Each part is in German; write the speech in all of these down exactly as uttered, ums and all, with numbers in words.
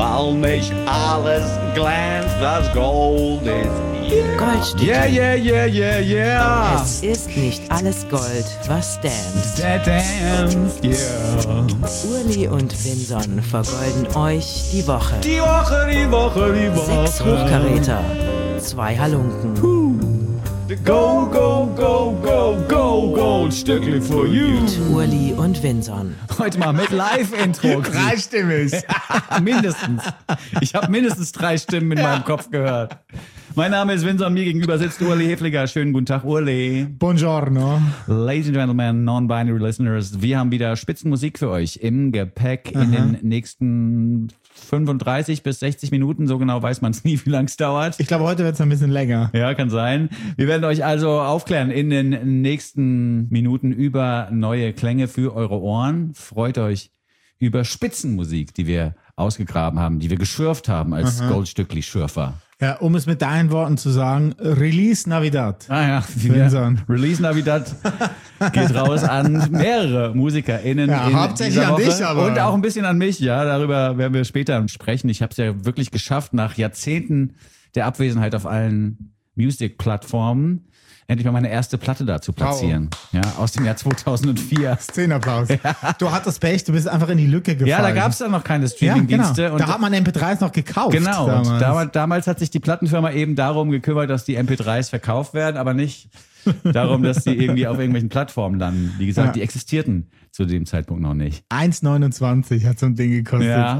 weil nicht alles glänzt, das Gold ist hier. Goldstücke. Yeah, yeah, yeah, yeah, yeah. Es ist nicht alles Gold, was dance. That dance, yeah. Urli und Vinson vergolden euch die Woche. Die Woche, die Woche, die Woche. Sechs Hochkaräter, zwei Halunken. Go, go, go, go, go, Goldstückli for you. Urli und Vinson. Heute mal mit Live-Intro. Dreistimmig. mindestens. Ich habe mindestens drei Stimmen in ja. meinem Kopf gehört. Mein Name ist Vinson, mir gegenüber sitzt Urli Hefliger. Schönen guten Tag, Urli. Buongiorno. Ladies and Gentlemen, Non-Binary Listeners, wir haben wieder Spitzenmusik für euch im Gepäck Aha. in den nächsten fünfunddreißig bis sechzig Minuten. So genau weiß man es nie, wie lang es dauert. Ich glaube, heute wird es ein bisschen länger. Ja, kann sein. Wir werden euch also aufklären in den nächsten Minuten über neue Klänge für eure Ohren. Freut euch über Spitzenmusik, die wir ausgegraben haben, die wir geschürft haben als Goldstückli-Schürfer. Ja, um es mit deinen Worten zu sagen, Release Navidad. Ah ja, ja. Release Navidad geht raus an mehrere MusikerInnen ja, in hauptsächlich dieser Woche. An dich, aber. Und auch ein bisschen an mich, ja, darüber werden wir später sprechen. Ich habe es ja wirklich geschafft, nach Jahrzehnten der Abwesenheit auf allen Music-Plattformen endlich mal meine erste Platte da zu platzieren. Wow. Ja, aus dem Jahr zweitausendvier. Szenenapplaus. Ja. Du hattest Pech, du bist einfach in die Lücke gefallen. Ja, da gab es dann noch keine Streaming-Dienste. Ja, genau. Da hat man M P dreis noch gekauft. Genau. Damals. Und damals, damals hat sich die Plattenfirma eben darum gekümmert, dass die M P dreis verkauft werden, aber nicht darum, dass die irgendwie auf irgendwelchen Plattformen landen. Wie gesagt, ja. die existierten zu dem Zeitpunkt noch nicht. eins neunundzwanzig hat so ein Ding gekostet. Ja.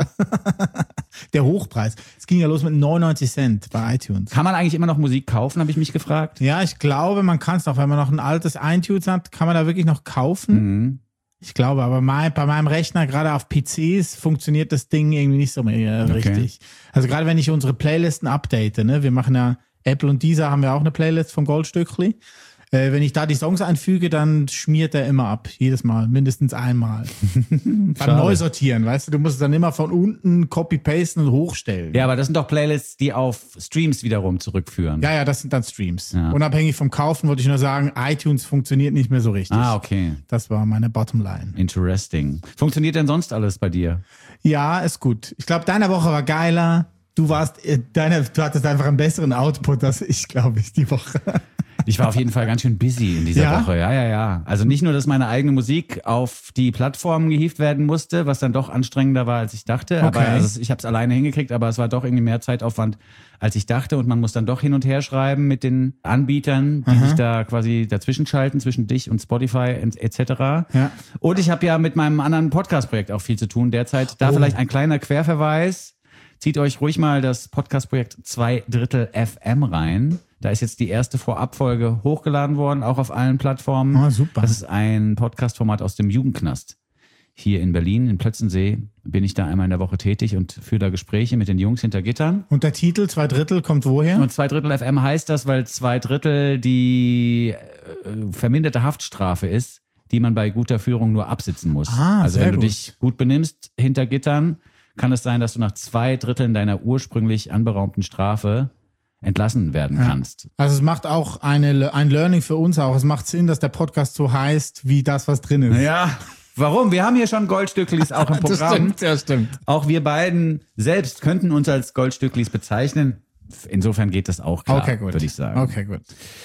Der Hochpreis. Es ging ja los mit neunundneunzig Cent bei iTunes. Kann man eigentlich immer noch Musik kaufen, habe ich mich gefragt? Ja, ich glaube, man kann es noch. Wenn man noch ein altes iTunes hat, kann man da wirklich noch kaufen. Mhm. Ich glaube, aber mein, bei meinem Rechner, gerade auf P Cs, funktioniert das Ding irgendwie nicht so mehr okay. richtig. Also gerade wenn ich unsere Playlisten update, ne, wir machen ja, Apple und Deezer haben ja auch eine Playlist von Goldstückli. Äh, wenn ich da die Songs einfüge, dann schmiert er immer ab. Jedes Mal. Mindestens einmal. Beim Neusortieren, weißt du? Du musst es dann immer von unten copy-pasten und hochstellen. Ja, aber das sind doch Playlists, die auf Streams wiederum zurückführen. Ja, ja, das sind dann Streams. Ja. Unabhängig vom Kaufen wollte ich nur sagen, iTunes funktioniert nicht mehr so richtig. Ah, okay. Das war meine Bottomline. Interesting. Funktioniert denn sonst alles bei dir? Ja, ist gut. Ich glaube, deine Woche war geiler. Du warst, äh, deine, du hattest einfach einen besseren Output als ich, glaube ich, die Woche. Ich war auf jeden Fall ganz schön busy in dieser ja? Woche. Ja, ja, ja. Also nicht nur, dass meine eigene Musik auf die Plattformen gehievt werden musste, was dann doch anstrengender war, als ich dachte. Okay. Aber also ich habe es alleine hingekriegt, aber es war doch irgendwie mehr Zeitaufwand, als ich dachte. Und man muss dann doch hin und her schreiben mit den Anbietern, die Aha. sich da quasi dazwischen schalten, zwischen dich und Spotify et cetera. Ja. Und ich habe ja mit meinem anderen Podcast-Projekt auch viel zu tun derzeit. Da oh. vielleicht ein kleiner Querverweis. Zieht euch ruhig mal das Podcast-Projekt zwei Drittel F M rein. Da ist jetzt die erste Vorabfolge hochgeladen worden, auch auf allen Plattformen. Oh, super. Das ist ein Podcast-Format aus dem Jugendknast. Hier in Berlin, in Plötzensee, bin ich da einmal in der Woche tätig und führe da Gespräche mit den Jungs hinter Gittern. Und der Titel zwei Drittel kommt woher? Und zwei Drittel F M heißt das, weil zwei Drittel die äh, verminderte Haftstrafe ist, die man bei guter Führung nur absitzen muss. Ah, also sehr wenn du gut. dich gut benimmst hinter Gittern, kann es sein, dass du nach zwei Dritteln deiner ursprünglich anberaumten Strafe entlassen werden ja. kannst. Also es macht auch eine, ein Learning für uns auch. Es macht Sinn, dass der Podcast so heißt, wie das, was drin ist. Ja, warum? Wir haben hier schon Goldstücklis auch im Programm. Das stimmt, ja, stimmt. Auch wir beiden selbst könnten uns als Goldstücklis bezeichnen. Insofern geht das auch klar, okay, gut. würde ich sagen. Okay, gut.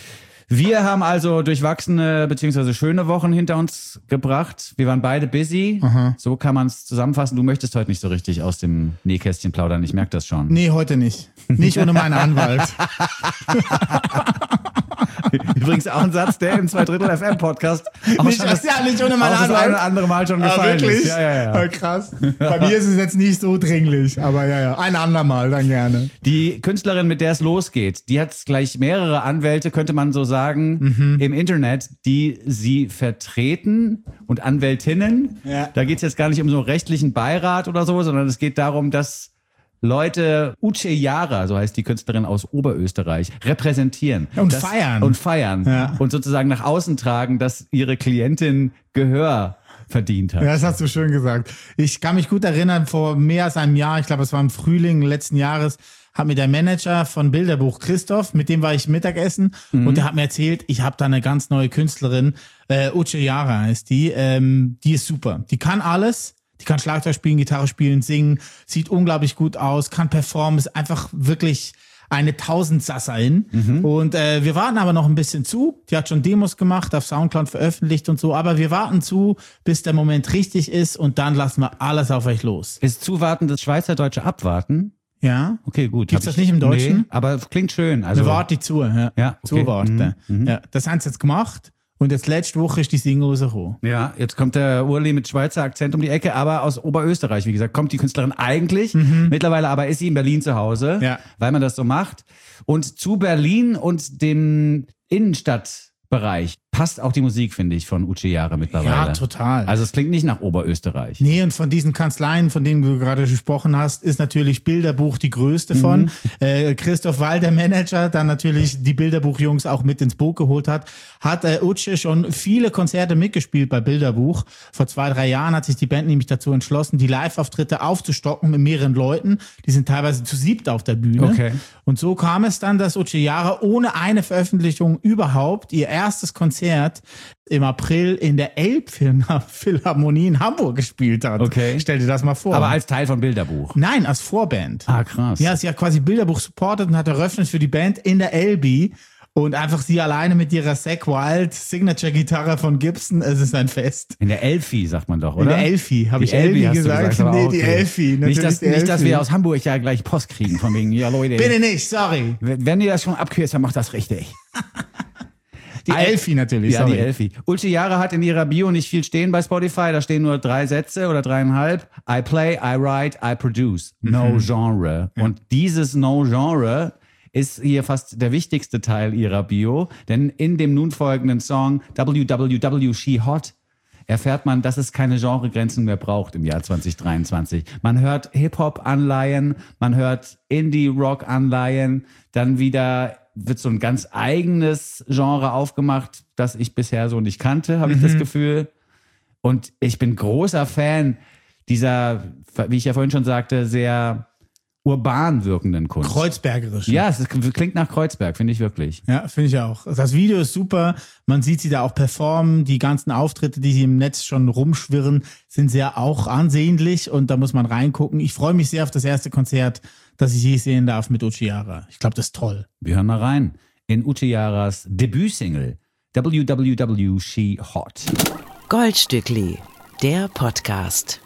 Wir haben also durchwachsene bzw. schöne Wochen hinter uns gebracht. Wir waren beide busy. Aha. So kann man es zusammenfassen. Du möchtest heute nicht so richtig aus dem Nähkästchen plaudern. Ich merke das schon. Nee, heute nicht. Nicht ohne meinen Anwalt. Übrigens auch ein Satz, der im zwei Drittel F M Podcast auch nicht, schon das, ja, nicht ohne meinen auch das Anwalt. eine oder andere Mal schon Ah, gefallen wirklich? ist. Ja, ja, ja. Oh, krass. Bei mir ist es jetzt nicht so dringlich, aber ja, ja. Ein andermal dann gerne. Die Künstlerin, mit der es losgeht, die hat gleich mehrere Anwälte, könnte man so sagen, mhm. im Internet, die sie vertreten und Anwältinnen. Ja. Da geht es jetzt gar nicht um so einen rechtlichen Beirat oder so, sondern es geht darum, dass Leute Uche Jara, so heißt die Künstlerin aus Oberösterreich, repräsentieren. Und das, feiern. Und feiern. Ja. Und sozusagen nach außen tragen, dass ihre Klientin Gehör verdient hat. Ja, das hast du schön gesagt. Ich kann mich gut erinnern, vor mehr als einem Jahr, ich glaube, es war im Frühling letzten Jahres, hat mir der Manager von Bilderbuch, Christoph, mit dem war ich Mittagessen, mhm. und der hat mir erzählt, ich habe da eine ganz neue Künstlerin, äh, Uche Jara heißt die, ähm, die ist super. Die kann alles. Die kann Schlagzeug spielen, Gitarre spielen, singen, sieht unglaublich gut aus, kann performen, ist einfach wirklich eine Tausendsasserin. Mhm. Und äh, wir warten aber noch ein bisschen zu. Die hat schon Demos gemacht, auf Soundcloud veröffentlicht und so. Aber wir warten zu, bis der Moment richtig ist und dann lassen wir alles auf euch los. Ist Zuwarten das Schweizerdeutsche Abwarten? Ja. Okay, gut. Gibt's Hab das nicht im Deutschen? Nee, aber klingt schön. Also wir warten zu, ja. Ja, okay. Zuwarten. Mhm. Mhm. Ja, das haben sie jetzt gemacht. Und jetzt letzte Woche ist die Single rausgekommen. Ja, jetzt kommt der Urli mit Schweizer Akzent um die Ecke, aber aus Oberösterreich, wie gesagt, kommt die Künstlerin eigentlich. Mhm. Mittlerweile aber ist sie in Berlin zu Hause, ja. weil man das so macht. Und zu Berlin und dem Innenstadtbereich passt auch die Musik, finde ich, von Uche Jahre mittlerweile. Ja, total. Also es klingt nicht nach Oberösterreich. Nee, und von diesen Kanzleien, von denen du gerade gesprochen hast, ist natürlich Bilderbuch die größte von. Mhm. Äh, Christoph Wall, der Manager, dann natürlich die Bilderbuch-Jungs auch mit ins Boot geholt hat, hat äh, Uche schon viele Konzerte mitgespielt bei Bilderbuch. Vor zwei, drei Jahren hat sich die Band nämlich dazu entschlossen, die Live-Auftritte aufzustocken mit mehreren Leuten. Die sind teilweise zu siebt auf der Bühne. Okay. Und so kam es dann, dass Uche Jahre ohne eine Veröffentlichung überhaupt ihr erstes Konzert im April in der Elbphilharmonie in Hamburg gespielt hat. Okay. Stell dir das mal vor. Aber als Teil von Bilderbuch? Nein, als Vorband. Ah, krass. Ja, sie hat quasi Bilderbuch supportet und hat eröffnet für die Band in der Elbi. Und einfach sie alleine mit ihrer Zack Wild Signature-Gitarre von Gibson, es ist ein Fest. In der Elfi, sagt man doch, oder? In der Elfi, habe ich Elbi Elbi gesagt? gesagt, nee, okay. die Elfi. Nicht, dass, die nicht Elfi. dass wir aus Hamburg ja gleich Post kriegen, von wegen, ja Leute. Bitte nicht, sorry. Wenn ihr das schon abkürzt, dann macht das richtig. Die Elfi natürlich, ja, sorry. die Elfi. Uche Jahre hat in ihrer Bio nicht viel stehen bei Spotify. Da stehen nur drei Sätze oder dreieinhalb. I play, I write, I produce. No mhm. Genre. Ja. Und dieses No Genre ist hier fast der wichtigste Teil ihrer Bio. Denn in dem nun folgenden Song W W W She Hot erfährt man, dass es keine Genregrenzen mehr braucht im Jahr zwanzig dreiundzwanzig. Man hört Hip-Hop-Anleihen, man hört Indie-Rock-Anleihen, dann wieder wird so ein ganz eigenes Genre aufgemacht, das ich bisher so nicht kannte, habe mhm. ich das Gefühl. Und ich bin großer Fan dieser, wie ich ja vorhin schon sagte, sehr urban wirkenden Kunst. Kreuzbergerisch. Ja, es klingt nach Kreuzberg, finde ich wirklich. Ja, finde ich auch. Das Video ist super. Man sieht sie da auch performen. Die ganzen Auftritte, die sie im Netz schon rumschwirren, sind sehr auch ansehnlich und da muss man reingucken. Ich freue mich sehr auf das erste Konzert, das ich je sehen darf mit Uche Jahre. Ich glaube, das ist toll. Wir hören mal rein in Uche Jahres Debütsingle W W W She Hot. Goldstückli, der Podcast.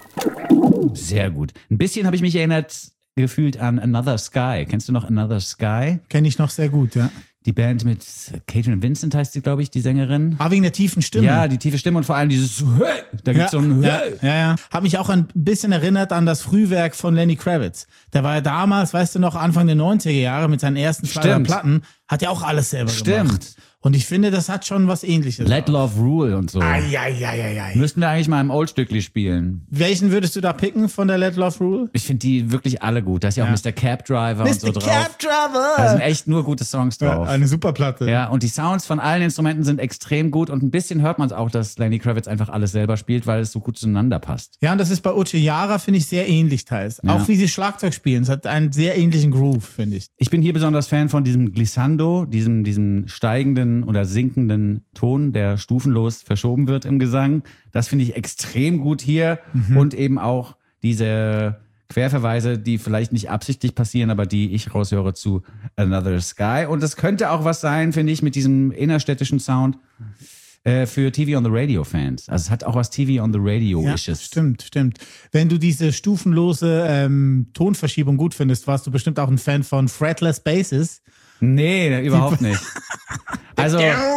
Sehr gut. Ein bisschen habe ich mich erinnert gefühlt an Another Sky. Kennst du noch Another Sky? Kenne ich noch sehr gut, ja. Die Band mit Catherine Vincent heißt sie, glaube ich, die Sängerin. Ah, wegen der tiefen Stimme. Ja, die tiefe Stimme und vor allem dieses Hey! Da gibt's ja, so ein ja, ja, ja. Hat mich auch ein bisschen erinnert an das Frühwerk von Lenny Kravitz. Der war ja damals, weißt du noch, Anfang der neunziger Jahre mit seinen ersten zwei drei Platten, hat ja auch alles selber Stimmt. gemacht. Und ich finde, das hat schon was Ähnliches. Let Love Rule und so. Ai, ai, ai, ai, ai. Müssten wir eigentlich mal im Oldstückli spielen. Welchen würdest du da picken von der Let Love Rule? Ich finde die wirklich alle gut. Da ist ja auch Ja. Mister Cab Driver und so Mister drauf. Cab Driver! Da sind echt nur gute Songs drauf. Ja, eine super Platte. Ja, und die Sounds von allen Instrumenten sind extrem gut und ein bisschen hört man es auch, dass Lenny Kravitz einfach alles selber spielt, weil es so gut zueinander passt. Ja, und das ist bei Uche Jahre, finde ich, sehr ähnlich teils. Ja. Auch wie sie Schlagzeug spielen. Es hat einen sehr ähnlichen Groove, finde ich. Ich bin hier besonders Fan von diesem Glissando, diesem, diesem steigenden oder sinkenden Ton, der stufenlos verschoben wird im Gesang. Das finde ich extrem gut hier. Mhm. Und eben auch diese Querverweise, die vielleicht nicht absichtlich passieren, aber die ich raushöre zu Another Sky. Und das könnte auch was sein, finde ich, mit diesem innerstädtischen Sound äh, für T V on the Radio Fans. Also es hat auch was T V on the Radio-isches. Ja, stimmt, stimmt. Wenn du diese stufenlose ähm, Tonverschiebung gut findest, warst du bestimmt auch ein Fan von Fretless Basses. Nee, überhaupt nicht. Also,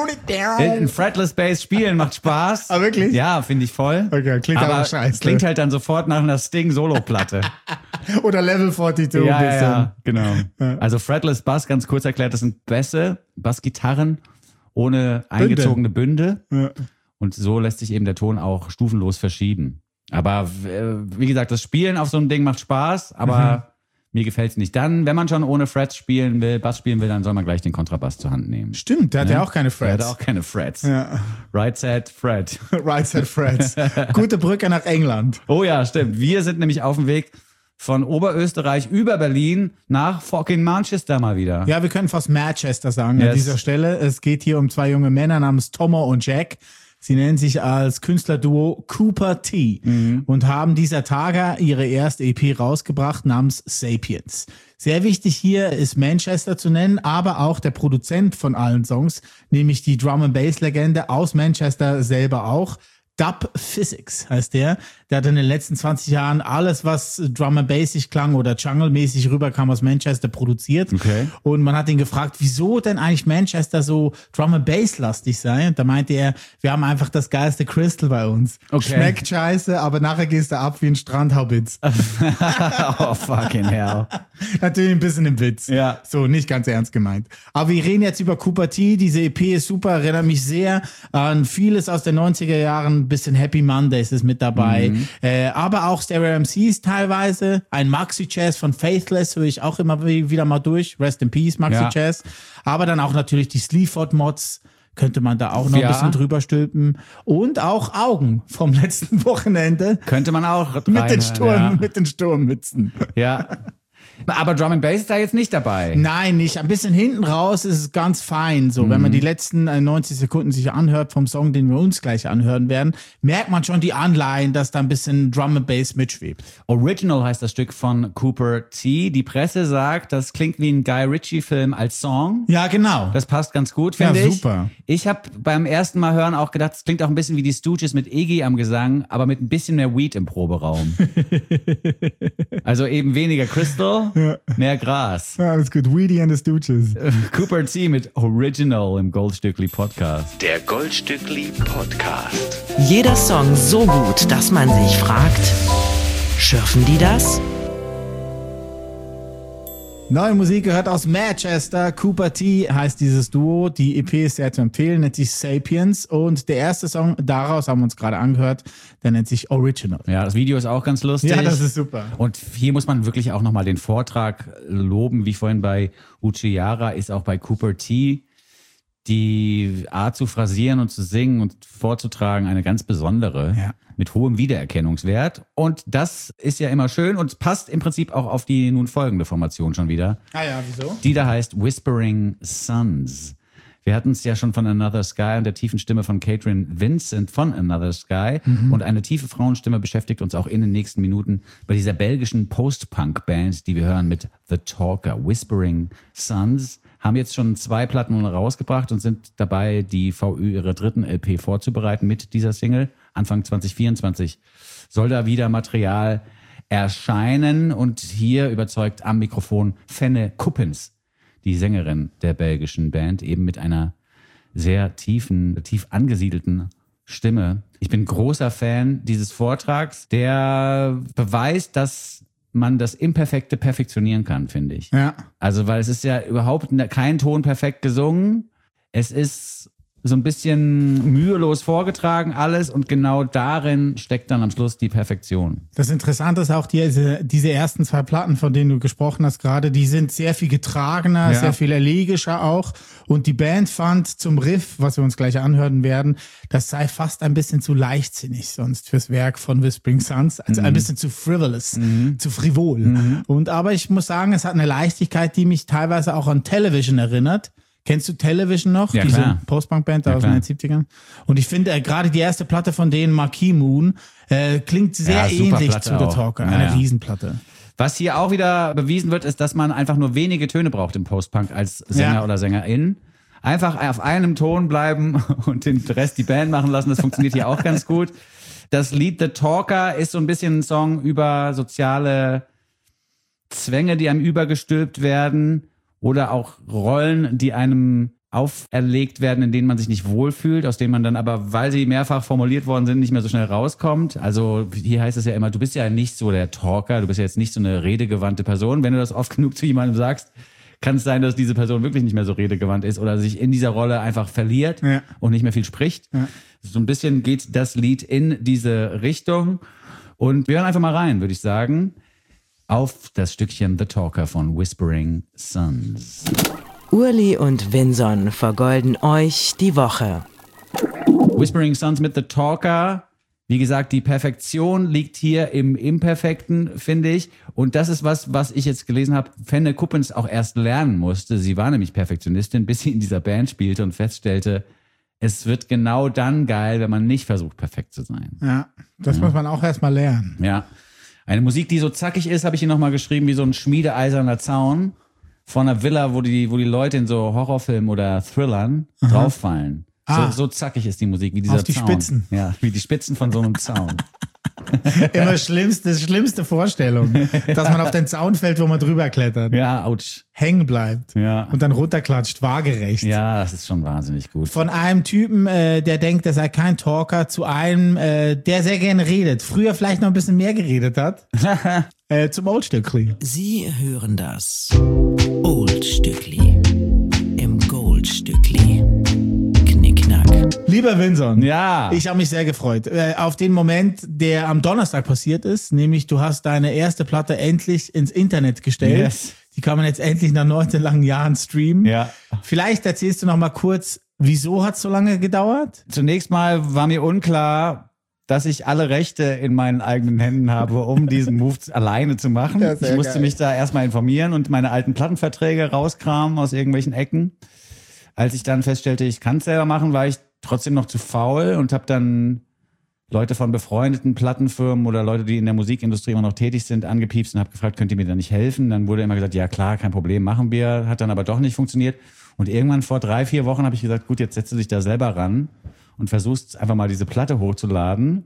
ein Fretless Bass spielen macht Spaß. Ah, wirklich? Ja, finde ich voll. Okay, klingt aber, aber scheiße. Klingt halt dann sofort nach einer Sting-Solo-Platte. Oder Level zweiundvierzig. Ja, ein bisschen. ja, genau. Also Fretless Bass, ganz kurz erklärt, das sind Bässe, Bassgitarren ohne eingezogene Bünde. Ja. Und so lässt sich eben der Ton auch stufenlos verschieben. Aber wie gesagt, das Spielen auf so einem Ding macht Spaß, aber... Mhm. Mir gefällt es nicht. Dann, wenn man schon ohne Frets spielen will, Bass spielen will, dann soll man gleich den Kontrabass zur Hand nehmen. Stimmt, der hat ja, ja auch keine Frets. Der hat auch keine Frets. Ja. Right Set, Fret. Right Set, Frets. Gute Brücke nach England. Oh ja, stimmt. Wir sind nämlich auf dem Weg von Oberösterreich über Berlin nach fucking Manchester mal wieder. Ja, wir können fast Manchester sagen yes. an dieser Stelle. Es geht hier um zwei junge Männer namens Tomo und Jack. Sie nennen sich als Künstlerduo Cooper T. Mhm. und haben dieser Tage ihre erste E P rausgebracht namens Sapiens. Sehr wichtig hier ist Manchester zu nennen, aber auch der Produzent von allen Songs, nämlich die Drum-and-Bass-Legende aus Manchester selber auch. Dub Physics heißt der. Der hat in den letzten zwanzig Jahren alles, was Drum and Bassig klang oder Jungle-mäßig rüberkam aus Manchester, produziert. Okay. Und man hat ihn gefragt, wieso denn eigentlich Manchester so Drum and Bass-lastig sei. Und da meinte er, wir haben einfach das geilste Crystal bei uns. Okay. Schmeckt scheiße, aber nachher gehst du ab wie ein Strandhaubitz. Oh, fucking hell. Natürlich ein bisschen im Witz. Ja. So, nicht ganz ernst gemeint. Aber wir reden jetzt über Cooper T. Diese E P ist super, erinnert mich sehr an vieles aus den neunziger Jahren. Ein bisschen Happy Mondays ist mit dabei. Mhm. Äh, aber auch Stereo M Cs teilweise. Ein Maxi-Jazz von Faithless höre ich auch immer wieder mal durch. Rest in Peace, Maxi-Jazz. Ja. Aber dann auch natürlich die Sleaford-Mods. Könnte man da auch noch ja. ein bisschen drüber stülpen. Und auch Augen vom letzten Wochenende. Könnte man auch mit rein, den Sturm, ja. mit den Sturmmützen. Ja. Aber Drum and Bass ist da jetzt nicht dabei. Nein, nicht. Ein bisschen hinten raus ist es ganz fein. So, mhm. wenn man die letzten neunzig Sekunden sich anhört vom Song, den wir uns gleich anhören werden, merkt man schon die Anleihen, dass da ein bisschen Drum and Bass mitschwebt. Original heißt das Stück von Cooper T. Die Presse sagt, das klingt wie ein Guy Ritchie-Film als Song. Ja, genau. Das passt ganz gut, finde ja, ich. super. Ich habe beim ersten Mal hören auch gedacht, es klingt auch ein bisschen wie die Stooges mit Iggy am Gesang, aber mit ein bisschen mehr Weed im Proberaum. Also eben weniger Crystal, ja. mehr Gras. Ja, alles gut. Weedy and the Stooges. Cooper T. mit Original im Goldstückli Podcast. Der Goldstückli Podcast. Jeder Song so gut, dass man sich fragt, schürfen die das? Neue Musik gehört aus Manchester. Cooper T. heißt dieses Duo. Die E P ist sehr zu empfehlen, nennt sich Sapiens. Und der erste Song daraus haben wir uns gerade angehört, der nennt sich Original. Ja, das Video ist auch ganz lustig. Ja, das ist super. Und hier muss man wirklich auch nochmal den Vortrag loben, wie vorhin bei Uchiara ist auch bei Cooper T. die Art zu phrasieren und zu singen und vorzutragen eine ganz besondere. Ja. Mit hohem Wiedererkennungswert. Und das ist ja immer schön und passt im Prinzip auch auf die nun folgende Formation schon wieder. Ah ja, wieso? Die da heißt Whispering Suns. Wir hatten es ja schon von Another Sky und der tiefen Stimme von Catherine Vincent von Another Sky. Mhm. Und eine tiefe Frauenstimme beschäftigt uns auch in den nächsten Minuten bei dieser belgischen Post-Punk-Band, die wir hören mit The Talker. Whispering Suns haben jetzt schon zwei Platten rausgebracht und sind dabei, die V Ü ihre dritten L P vorzubereiten mit dieser Single. Anfang zwanzig vierundzwanzig soll da wieder Material erscheinen. Und hier überzeugt am Mikrofon Fenne Kuppens, die Sängerin der belgischen Band, eben mit einer sehr tiefen, tief angesiedelten Stimme. Ich bin großer Fan dieses Vortrags, der beweist, dass man das Imperfekte perfektionieren kann, finde ich. Ja. Also, weil es ist ja überhaupt kein Ton perfekt gesungen. Es ist so ein bisschen mühelos vorgetragen alles und genau darin steckt dann am Schluss die Perfektion. Das Interessante ist auch diese, diese ersten zwei Platten, von denen du gesprochen hast gerade, die sind sehr viel getragener, ja. sehr viel elegischer auch und die Band fand zum Riff, was wir uns gleich anhören werden, das sei fast ein bisschen zu leichtsinnig sonst fürs Werk von Whispering Suns, also mhm. ein bisschen zu frivolous, mhm. zu frivol. Mhm. Und aber ich muss sagen, es hat eine Leichtigkeit, die mich teilweise auch an Television erinnert. Kennst du Television noch? Ja, diese klar. Post-Punk-Band ja, aus den siebzigern? Und ich finde, äh, gerade die erste Platte von denen, Marquee Moon, äh, klingt sehr ja, ähnlich Platte zu The auch. Talker. Ja, eine ja. Riesenplatte. Was hier auch wieder bewiesen wird, ist, dass man einfach nur wenige Töne braucht im Post-Punk als Sänger ja. oder Sängerin. Einfach auf einem Ton bleiben und den Rest die Band machen lassen. Das funktioniert hier auch ganz gut. Das Lied The Talker ist so ein bisschen ein Song über soziale Zwänge, die einem übergestülpt werden oder auch Rollen, die einem auferlegt werden, in denen man sich nicht wohlfühlt, aus denen man dann aber, weil sie mehrfach formuliert worden sind, nicht mehr so schnell rauskommt. Also hier heißt es ja immer, du bist ja nicht so der Talker, du bist ja jetzt nicht so eine redegewandte Person. Wenn du das oft genug zu jemandem sagst, kann es sein, dass diese Person wirklich nicht mehr so redegewandt ist oder sich in dieser Rolle einfach verliert ja. und nicht mehr viel spricht. Ja. So ein bisschen geht das Lied in diese Richtung. Und wir hören einfach mal rein, würde ich sagen, auf das Stückchen The Talker von Whispering Suns. Urli und Vinson vergolden euch die Woche. Whispering Suns mit The Talker. Wie gesagt, die Perfektion liegt hier im Imperfekten, finde ich. Und das ist was, was ich jetzt gelesen habe, Fenne Kuppens auch erst lernen musste. Sie war nämlich Perfektionistin, bis sie in dieser Band spielte und feststellte, es wird genau dann geil, wenn man nicht versucht, perfekt zu sein. Ja, das ja. muss man auch erstmal lernen. Ja. Eine Musik, die so zackig ist, habe ich hier nochmal geschrieben, wie so ein schmiedeeiserner Zaun von einer Villa, wo die, wo die Leute in so Horrorfilmen oder Thrillern Aha. drauffallen. Ah. So, so zackig ist die Musik, wie dieser Auf die Zaun. Spitzen. Ja, wie die Spitzen von so einem Zaun. Immer schlimmste, schlimmste Vorstellung, dass man auf den Zaun fällt, wo man drüber klettert. Ja, ouch. Hängen bleibt. Ja. Und dann runterklatscht, waagerecht. Ja, das ist schon wahnsinnig gut. Von einem Typen, äh, der denkt, er sei kein Talker, zu einem, äh, der sehr gerne redet. Früher vielleicht noch ein bisschen mehr geredet hat. äh, zum Oldstückli. Sie hören das Oldstückli im Goldstückli. Knickknack. Lieber Vinson, ja. ich habe mich sehr gefreut äh, auf den Moment, der am Donnerstag passiert ist, nämlich du hast deine erste Platte endlich ins Internet gestellt. Yes. Die kann man jetzt endlich nach neunzehn langen Jahren streamen. Ja. Vielleicht erzählst du noch mal kurz, wieso hat es so lange gedauert? Zunächst mal war mir unklar, dass ich alle Rechte in meinen eigenen Händen habe, um diesen Move alleine zu machen. Ja, ich musste geil. mich da erstmal informieren und meine alten Plattenverträge rauskramen aus irgendwelchen Ecken. Als ich dann feststellte, ich kann es selber machen, war ich trotzdem noch zu faul und habe dann Leute von befreundeten Plattenfirmen oder Leute, die in der Musikindustrie immer noch tätig sind, angepiepst und habe gefragt, könnt ihr mir da nicht helfen? Dann wurde immer gesagt, ja klar, kein Problem, machen wir. Hat dann aber doch nicht funktioniert. Und irgendwann vor drei, vier Wochen habe ich gesagt, gut, jetzt setzt du dich da selber ran und versuchst einfach mal diese Platte hochzuladen.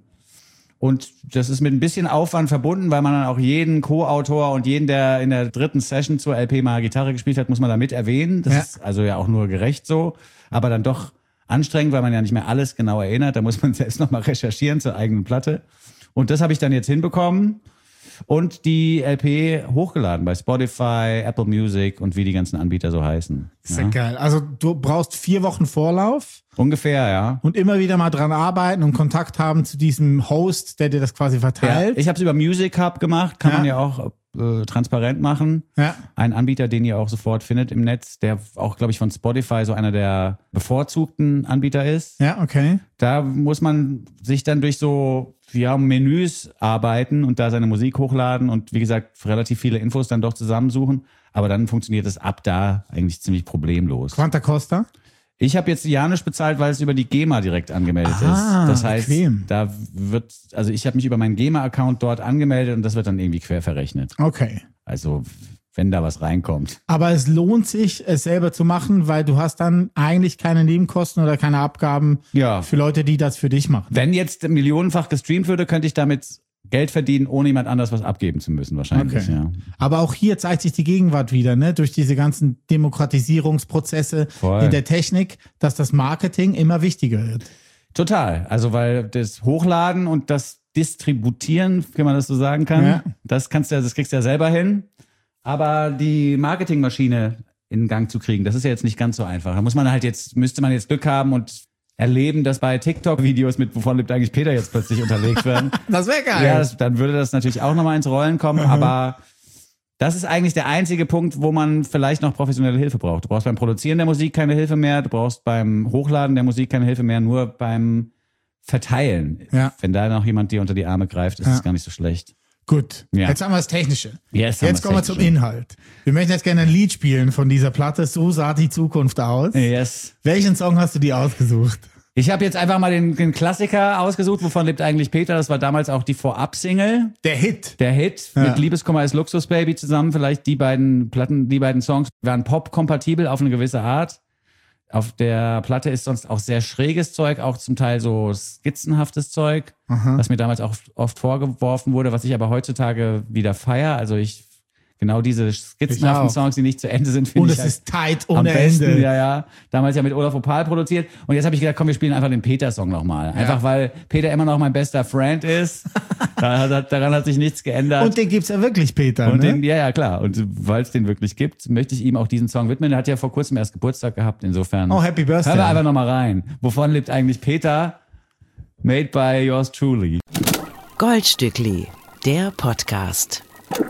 Und das ist mit ein bisschen Aufwand verbunden, weil man dann auch jeden Co-Autor und jeden, der in der dritten Session zur L P mal Gitarre gespielt hat, muss man da mit erwähnen. Das ja. ist also ja auch nur gerecht so, aber dann doch anstrengend, weil man ja nicht mehr alles genau erinnert. Da muss man selbst nochmal recherchieren zur eigenen Platte. Und das habe ich dann jetzt hinbekommen und die L P hochgeladen bei Spotify, Apple Music und wie die ganzen Anbieter so heißen. Ist ja, ja geil. Also du brauchst vier Wochen Vorlauf. Ungefähr, ja. Und immer wieder mal dran arbeiten und Kontakt haben zu diesem Host, der dir das quasi verteilt. Ja, ich habe es über Music Hub gemacht, kann ja. man ja auch äh, transparent machen. Ja. Ein Anbieter, den ihr auch sofort findet im Netz, der auch, glaube ich, von Spotify so einer der bevorzugten Anbieter ist. Ja, okay. Da muss man sich dann durch so ja, Menüs arbeiten und da seine Musik hochladen und wie gesagt, relativ viele Infos dann doch zusammensuchen. Aber dann funktioniert es ab da eigentlich ziemlich problemlos. Quanta Costa? Ich habe jetzt Janisch bezahlt, weil es über die GEMA direkt angemeldet ah, ist. Das heißt, bequem. da wird, also ich habe mich über meinen GEMA-Account dort angemeldet und das wird dann irgendwie quer verrechnet. Okay. Also wenn da was reinkommt. Aber es lohnt sich, es selber zu machen, weil du hast dann eigentlich keine Nebenkosten oder keine Abgaben ja. für Leute, die das für dich machen. Wenn jetzt millionenfach gestreamt würde, könnte ich damit Geld verdienen, ohne jemand anders was abgeben zu müssen, wahrscheinlich. Okay. Ja. Aber auch hier zeigt sich die Gegenwart wieder, ne? Durch diese ganzen Demokratisierungsprozesse Voll. in der Technik, dass das Marketing immer wichtiger wird. Total. Also weil das Hochladen und das Distributieren, wenn man das so sagen kann, Ja. das kannst du, das kriegst du ja selber hin. Aber die Marketingmaschine in Gang zu kriegen, das ist ja jetzt nicht ganz so einfach. Da muss man halt jetzt, müsste man jetzt Glück haben und erleben, dass bei TikTok-Videos mit Wovon lebt eigentlich Peter jetzt plötzlich unterlegt werden. Das wäre geil. Ja, das, dann würde das natürlich auch nochmal ins Rollen kommen, mhm. aber das ist eigentlich der einzige Punkt, wo man vielleicht noch professionelle Hilfe braucht. Du brauchst beim Produzieren der Musik keine Hilfe mehr, du brauchst beim Hochladen der Musik keine Hilfe mehr, nur beim Verteilen. Ja. Wenn da noch jemand dir unter die Arme greift, ist es Ja. gar nicht so schlecht. Gut, Ja. jetzt haben wir das Technische. Yes, haben Jetzt wir kommen wir das zum Technische. Inhalt. Wir möchten jetzt gerne ein Lied spielen von dieser Platte. So sah die Zukunft aus. Yes. Welchen Song hast du dir ausgesucht? Ich habe jetzt einfach mal den, den Klassiker ausgesucht, Wovon lebt eigentlich Peter. Das war damals auch die Vorab-Single. Der Hit. Der Hit Ja. mit Liebeskummer ist Luxusbaby zusammen. Vielleicht die beiden Platten, die beiden Songs waren pop-kompatibel auf eine gewisse Art. Auf der Platte ist sonst auch sehr schräges Zeug, auch zum Teil so skizzenhaftes Zeug, Aha. was mir damals auch oft vorgeworfen wurde, was ich aber heutzutage wieder feiere. Also ich, genau diese skizzenhaften auch. Songs, die nicht zu Ende sind, Und finde es ich halt ist tight am ohne besten. Ende. Ja, ja. Damals ja mit Olaf Opal produziert. Und jetzt habe ich gedacht, komm, wir spielen einfach den Peter-Song nochmal. Einfach weil Peter immer noch mein bester Friend ist. da hat, daran hat sich nichts geändert. Und den gibt's ja wirklich, Peter. Und ne? den, ja, ja, klar. Und weil es den wirklich gibt, möchte ich ihm auch diesen Song widmen. Der hat ja vor kurzem erst Geburtstag gehabt, insofern. Oh, Happy Birthday. Hören wir einfach nochmal rein. Wovon lebt eigentlich Peter? Made by yours truly. Goldstückli, der Podcast.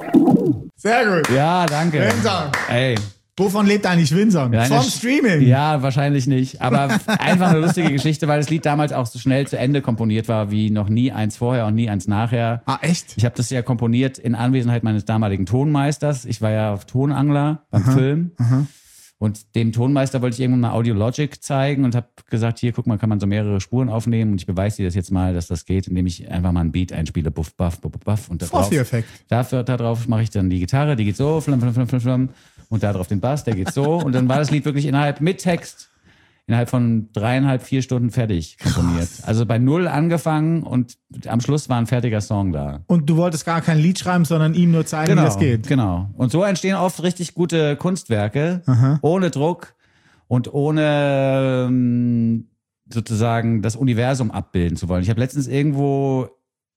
Sehr gut. Ja, danke. Windsor. Ey. Wovon lebt eigentlich Windsor? Ja, Vom eine- Streaming. Ja, wahrscheinlich nicht. Aber einfach eine lustige Geschichte, weil das Lied damals auch so schnell zu Ende komponiert war, wie noch nie eins vorher und nie eins nachher. Ah, echt? Ich habe das ja komponiert in Anwesenheit meines damaligen Tonmeisters. Ich war ja Tonangler beim Film. Und dem Tonmeister wollte ich irgendwann mal Audiologic zeigen und habe gesagt, hier, guck mal, kann man so mehrere Spuren aufnehmen und ich beweise dir das jetzt mal, dass das geht, indem ich einfach mal ein Beat einspiele, buff, buff, buff, buff und da drauf, Vorführeffekt. dafür, da drauf mache ich dann die Gitarre, die geht so, flam, flam, flam, flam, flam, und da drauf den Bass, der geht so und dann war das Lied wirklich innerhalb mit Text innerhalb von dreieinhalb, vier Stunden fertig komponiert. Krass. Also bei null angefangen und am Schluss war ein fertiger Song da. Und du wolltest gar kein Lied schreiben, sondern ihm nur zeigen, genau, wie das geht. Genau. Und so entstehen oft richtig gute Kunstwerke, Aha. ohne Druck und ohne ähm, sozusagen das Universum abbilden zu wollen. Ich habe letztens irgendwo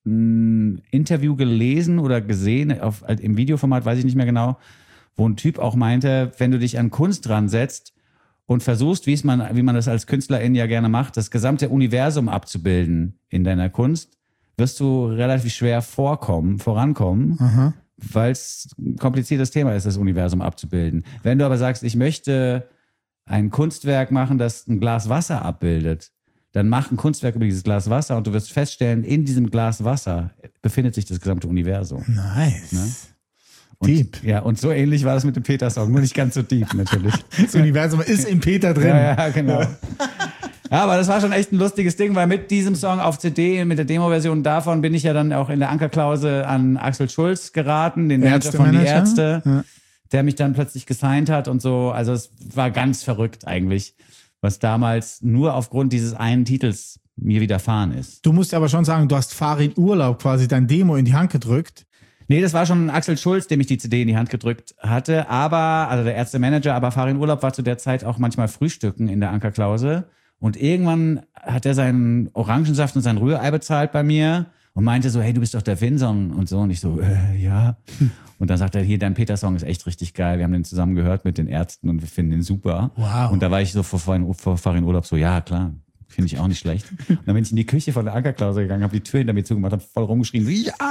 ein Interview gelesen oder gesehen, auf, halt im Videoformat, weiß ich nicht mehr genau, wo ein Typ auch meinte, wenn du dich an Kunst dran setzt, und versuchst, wie es man, wie man das als Künstlerin ja gerne macht, das gesamte Universum abzubilden in deiner Kunst, wirst du relativ schwer vorkommen, vorankommen, weil es ein kompliziertes Thema ist, das Universum abzubilden. Wenn du aber sagst, ich möchte ein Kunstwerk machen, das ein Glas Wasser abbildet, dann mach ein Kunstwerk über dieses Glas Wasser und du wirst feststellen, in diesem Glas Wasser befindet sich das gesamte Universum. Nice. Ne? Und, deep. Ja, und so ähnlich war das mit dem Peter-Song, nur nicht ganz so deep natürlich. Das Universum ist im Peter drin. Ja, ja, genau. Ja, aber das war schon echt ein lustiges Ding, weil mit diesem Song auf C D, mit der Demo-Version davon, bin ich ja dann auch in der Ankerklause an Axel Schulz geraten, den Manager von Die Ärzte, ja. der mich dann plötzlich gesigned hat und so. Also es war ganz verrückt eigentlich, was damals nur aufgrund dieses einen Titels mir widerfahren ist. Du musst aber schon sagen, du hast Farin Urlaub quasi dein Demo in die Hand gedrückt. Nee, das war schon Axel Schulz, dem ich die C D in die Hand gedrückt hatte, aber, also der Ärztemanager, aber Farin Urlaub war zu der Zeit auch manchmal frühstücken in der Ankerklause und irgendwann hat er seinen Orangensaft und sein Rührei bezahlt bei mir und meinte so, hey, du bist doch der Winson und so und ich so, äh, ja. Und dann sagt er, hier, dein Peter-Song ist echt richtig geil, wir haben den zusammen gehört mit den Ärzten und wir finden den super. Wow. Und da war ich so vor, vor Farin Urlaub so, ja, klar. Finde ich auch nicht schlecht. Und dann bin ich in die Küche von der Ankerklause gegangen, habe die Tür hinter mir zugemacht, habe voll rumgeschrien, so, ja,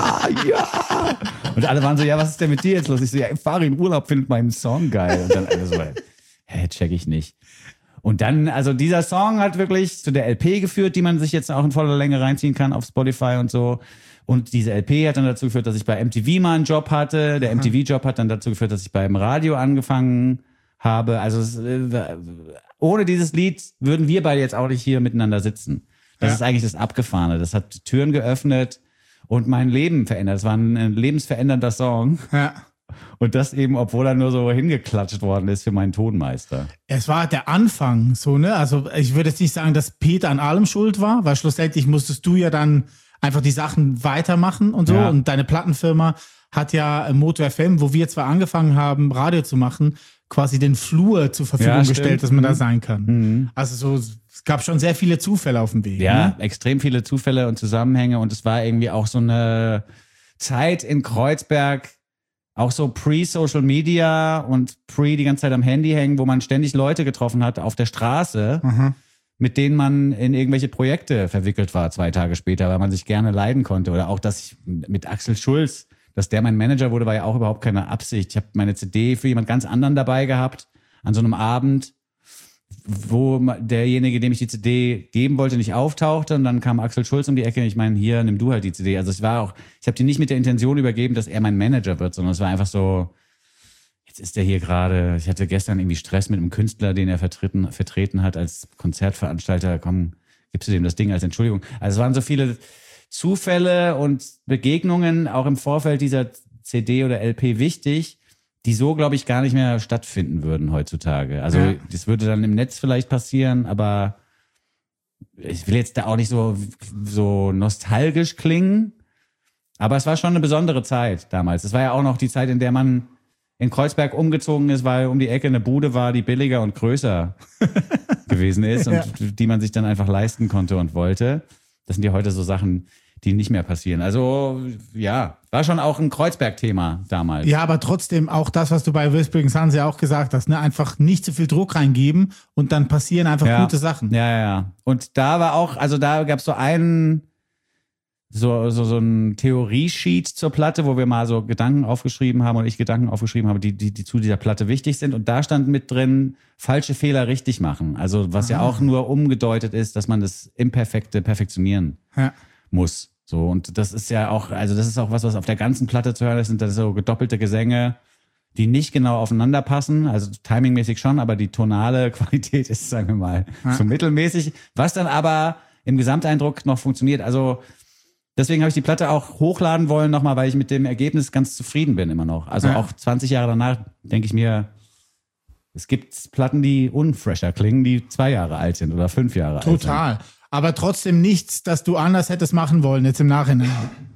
ja. Und alle waren so, ja, was ist denn mit dir jetzt los? Ich so, ja, Farin Urlaub findet meinen Song geil. Und dann alle so, hä, check ich nicht. Und dann, also dieser Song hat wirklich zu der L P geführt, die man sich jetzt auch in voller Länge reinziehen kann auf Spotify und so. Und diese L P hat dann dazu geführt, dass ich bei M T V mal einen Job hatte. Der M T V-Job hat dann dazu geführt, dass ich beim Radio angefangen habe. Also es, äh, ohne dieses Lied würden wir beide jetzt auch nicht hier miteinander sitzen. Das ja. ist eigentlich das Abgefahrene. Das hat Türen geöffnet und mein Leben verändert. Es war ein lebensverändernder Song. Ja. Und das eben, obwohl er nur so hingeklatscht worden ist für meinen Tonmeister. Es war der Anfang, so, ne? Also ich würde jetzt nicht sagen, dass Peter an allem schuld war, weil schlussendlich musstest du ja dann einfach die Sachen weitermachen und so. Ja. Und deine Plattenfirma hat ja Moto F M, wo wir zwar angefangen haben, Radio zu machen, quasi den Flur zur Verfügung ja, gestellt, dass man mhm. da sein kann. Mhm. Also so, es gab schon sehr viele Zufälle auf dem Weg. Ja, ne? extrem viele Zufälle und Zusammenhänge und es war irgendwie auch so eine Zeit in Kreuzberg, auch so pre-Social Media und pre die ganze Zeit am Handy hängen, wo man ständig Leute getroffen hat auf der Straße, mhm. mit denen man in irgendwelche Projekte verwickelt war zwei Tage später, weil man sich gerne leiden konnte. Oder auch, dass ich mit Axel Schulz, dass der mein Manager wurde, war ja auch überhaupt keine Absicht. Ich habe meine C D für jemand ganz anderen dabei gehabt, an so einem Abend, wo derjenige, dem ich die C D geben wollte, nicht auftauchte. Und dann kam Axel Schulz um die Ecke und ich meine, hier, nimm du halt die C D. Also es war auch, ich habe die nicht mit der Intention übergeben, dass er mein Manager wird, sondern es war einfach so, jetzt ist er hier gerade, ich hatte gestern irgendwie Stress mit einem Künstler, den er vertreten, vertreten hat als Konzertveranstalter. Komm, gibst du dem das Ding als Entschuldigung. Also es waren so viele Zufälle und Begegnungen auch im Vorfeld dieser C D oder L P wichtig, die so, glaube ich, gar nicht mehr stattfinden würden heutzutage. Also ja. das würde dann im Netz vielleicht passieren, aber ich will jetzt da auch nicht so, so nostalgisch klingen, aber es war schon eine besondere Zeit damals. Es war ja auch noch die Zeit, in der man in Kreuzberg umgezogen ist, weil um die Ecke eine Bude war, die billiger und größer gewesen ist und ja. die man sich dann einfach leisten konnte und wollte. Das sind ja heute so Sachen, die nicht mehr passieren. Also, ja, war schon auch ein Kreuzberg-Thema damals. Ja, aber trotzdem auch das, was du bei Whispering Suns ja auch gesagt hast, ne? Einfach nicht zu viel Druck reingeben und dann passieren einfach ja. gute Sachen. Ja, ja, ja. Und da war auch, also da gab es so einen, so, so, so ein Theorie-Sheet zur Platte, wo wir mal so Gedanken aufgeschrieben haben und ich Gedanken aufgeschrieben habe, die, die, die zu dieser Platte wichtig sind. Und da stand mit drin, falsche Fehler richtig machen. Also was ah. ja auch nur umgedeutet ist, dass man das Imperfekte perfektionieren ja. muss. So, und das ist ja auch, also das ist auch was, was auf der ganzen Platte zu hören ist, sind das so gedoppelte Gesänge, die nicht genau aufeinander passen, also timingmäßig schon, aber die tonale Qualität ist, sagen wir mal, Ja. so mittelmäßig, was dann aber im Gesamteindruck noch funktioniert. Also deswegen habe ich die Platte auch hochladen wollen nochmal, weil ich mit dem Ergebnis ganz zufrieden bin immer noch. Also Ja. auch zwanzig Jahre danach denke ich mir, es gibt Platten, die unfresher klingen, die zwei Jahre alt sind oder fünf Jahre alt sind. Total. Aber trotzdem nichts, das du anders hättest machen wollen, jetzt im Nachhinein.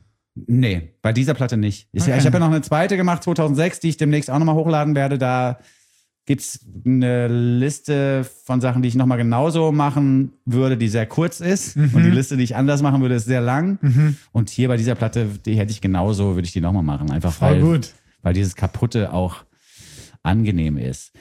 Nee, bei dieser Platte nicht. Ich, Okay. ich habe ja noch eine zweite gemacht, zweitausendsechs, die ich demnächst auch nochmal hochladen werde. Da gibt's eine Liste von Sachen, die ich nochmal genauso machen würde, die sehr kurz ist. Mhm. Und die Liste, die ich anders machen würde, ist sehr lang. Und hier bei dieser Platte, die hätte ich genauso, würde ich die nochmal machen. Einfach Voll weil, gut. weil dieses Kaputte auch angenehm ist.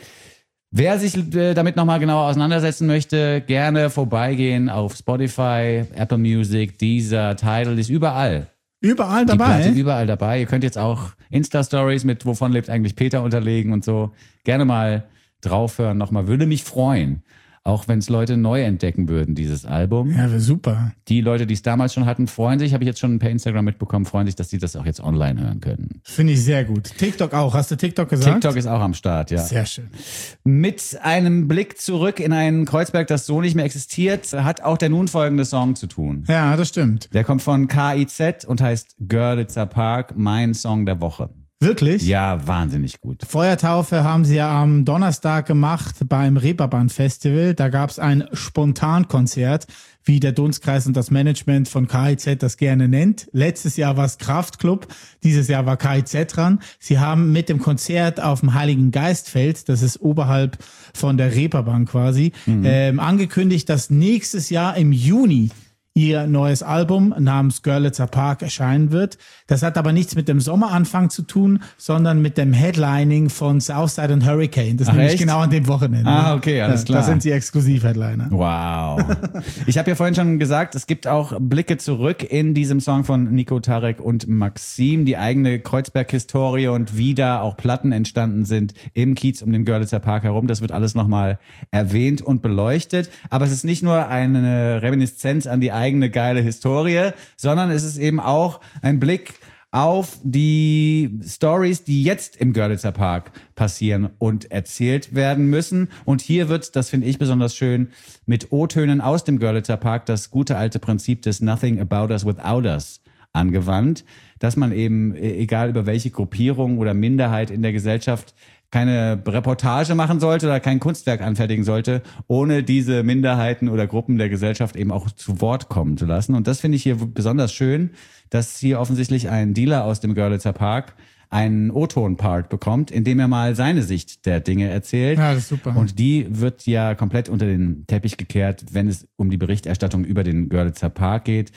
Wer sich äh, damit nochmal genauer auseinandersetzen möchte, gerne vorbeigehen auf Spotify, Apple Music, Deezer, Tidal, ist überall. Überall Die Platte dabei. überall dabei. Ihr könnt jetzt auch Insta-Stories mit Wovon lebt eigentlich Peter unterlegen und so. Gerne mal draufhören nochmal. Würde mich freuen. Auch wenn es Leute neu entdecken würden, dieses Album. Ja, wäre super. Die Leute, die es damals schon hatten, freuen sich, habe ich jetzt schon per Instagram mitbekommen, freuen sich, dass sie das auch jetzt online hören können. Finde ich sehr gut. TikTok auch. Hast du TikTok gesagt? TikTok ist auch am Start, ja. Sehr schön. Mit einem Blick zurück in ein Kreuzberg, das so nicht mehr existiert, hat auch der nun folgende Song zu tun. Ja, das stimmt. Der kommt von K I Z und heißt Görlitzer Park, mein Song der Woche. Wirklich? Ja, wahnsinnig gut. Feuertaufe haben sie ja am Donnerstag gemacht beim Reeperbahn Festival. Da gab es ein Spontankonzert, wie der Dunstkreis und das Management von K I Z das gerne nennt. Letztes Jahr war es Kraftklub, dieses Jahr war K I Z dran. Sie haben mit dem Konzert auf dem Heiligen Geistfeld, das ist oberhalb von der Reeperbahn quasi, Mhm. ähm, angekündigt, dass nächstes Jahr im Juni ihr neues Album namens Görlitzer Park erscheinen wird. Das hat aber nichts mit dem Sommeranfang zu tun, sondern mit dem Headlining von Southside und Hurricane. Das ist Ach, nämlich echt? genau an dem Wochenende. Ah, okay, alles Ja, klar. Da sind sie Exklusiv-Headliner. Wow. Ich habe ja vorhin schon gesagt, es gibt auch Blicke zurück in diesem Song von Nico Tarek und Maxim, die eigene Kreuzberg-Historie und wie da auch Platten entstanden sind im Kiez um den Görlitzer Park herum. Das wird alles nochmal erwähnt und beleuchtet. Aber es ist nicht nur eine Reminiszenz an die eigene geile Historie, sondern es ist eben auch ein Blick auf die Stories, die jetzt im Görlitzer Park passieren und erzählt werden müssen. Und hier wird, das finde ich besonders schön, mit O-Tönen aus dem Görlitzer Park das gute alte Prinzip des Nothing About Us Without Us angewandt, dass man eben, egal über welche Gruppierung oder Minderheit in der Gesellschaft, keine Reportage machen sollte oder kein Kunstwerk anfertigen sollte, ohne diese Minderheiten oder Gruppen der Gesellschaft eben auch zu Wort kommen zu lassen. Und das finde ich hier besonders schön, dass hier offensichtlich ein Dealer aus dem Görlitzer Park einen O-Ton-Part bekommt, in dem er mal seine Sicht der Dinge erzählt. Ja, das ist super. Und die wird ja komplett unter den Teppich gekehrt, wenn es um die Berichterstattung über den Görlitzer Park geht.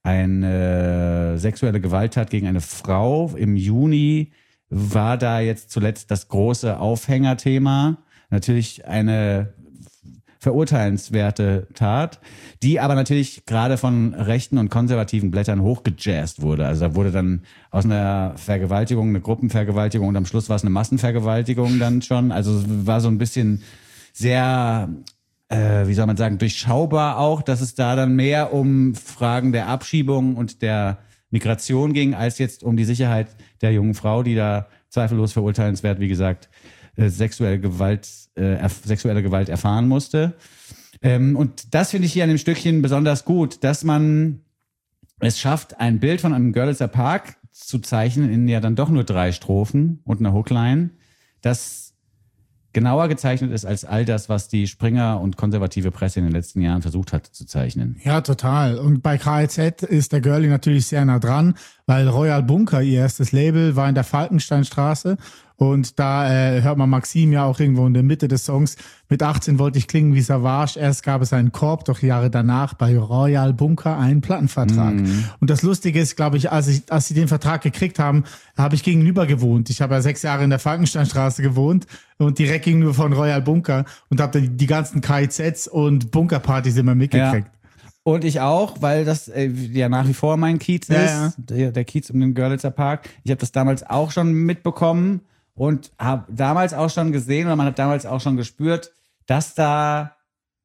Eine sexuelle Gewalttat gegen eine Frau im Juni war da jetzt zuletzt das große Aufhängerthema. Natürlich eine verurteilenswerte Tat, die aber natürlich gerade von rechten und konservativen Blättern hochgejazzt wurde. Also da wurde dann aus einer Vergewaltigung eine Gruppenvergewaltigung und am Schluss war es eine Massenvergewaltigung dann schon. Also es war so ein bisschen sehr, äh, wie soll man sagen, durchschaubar auch, dass es da dann mehr um Fragen der Abschiebung und der Migration ging, als jetzt um die Sicherheit der jungen Frau, die da zweifellos verurteilenswert, wie gesagt, äh, sexuelle Gewalt, äh, erf- sexuelle Gewalt erfahren musste. Ähm, und das finde ich hier an dem Stückchen besonders gut, dass man es schafft, ein Bild von einem Görlitzer Park zu zeichnen in ja dann doch nur drei Strophen und einer Hookline, das genauer gezeichnet ist als all das, was die Springer und konservative Presse in den letzten Jahren versucht hat zu zeichnen. Ja, total. Und bei K I Z ist der Girlie natürlich sehr nah dran, weil Royal Bunker, ihr erstes Label, war in der Falkensteinstraße. Und da äh, hört man Maxim ja auch irgendwo in der Mitte des Songs. Mit achtzehn wollte ich klingen wie Savage. Erst gab es einen Korb, doch Jahre danach bei Royal Bunker einen Plattenvertrag. Mm. Und das Lustige ist, glaube ich, als ich, als sie den Vertrag gekriegt haben, habe ich gegenüber gewohnt. Ich habe ja sechs Jahre in der Falkensteinstraße gewohnt und direkt gegenüber von Royal Bunker und habe die, die ganzen K I Zs und Bunkerpartys immer mitgekriegt. Ja. Und ich auch, weil das äh, ja nach wie vor mein Kiez Ja, ist, ja. Der, der Kiez um den Görlitzer Park. Ich habe das damals auch schon mitbekommen und habe damals auch schon gesehen oder man hat damals auch schon gespürt, dass da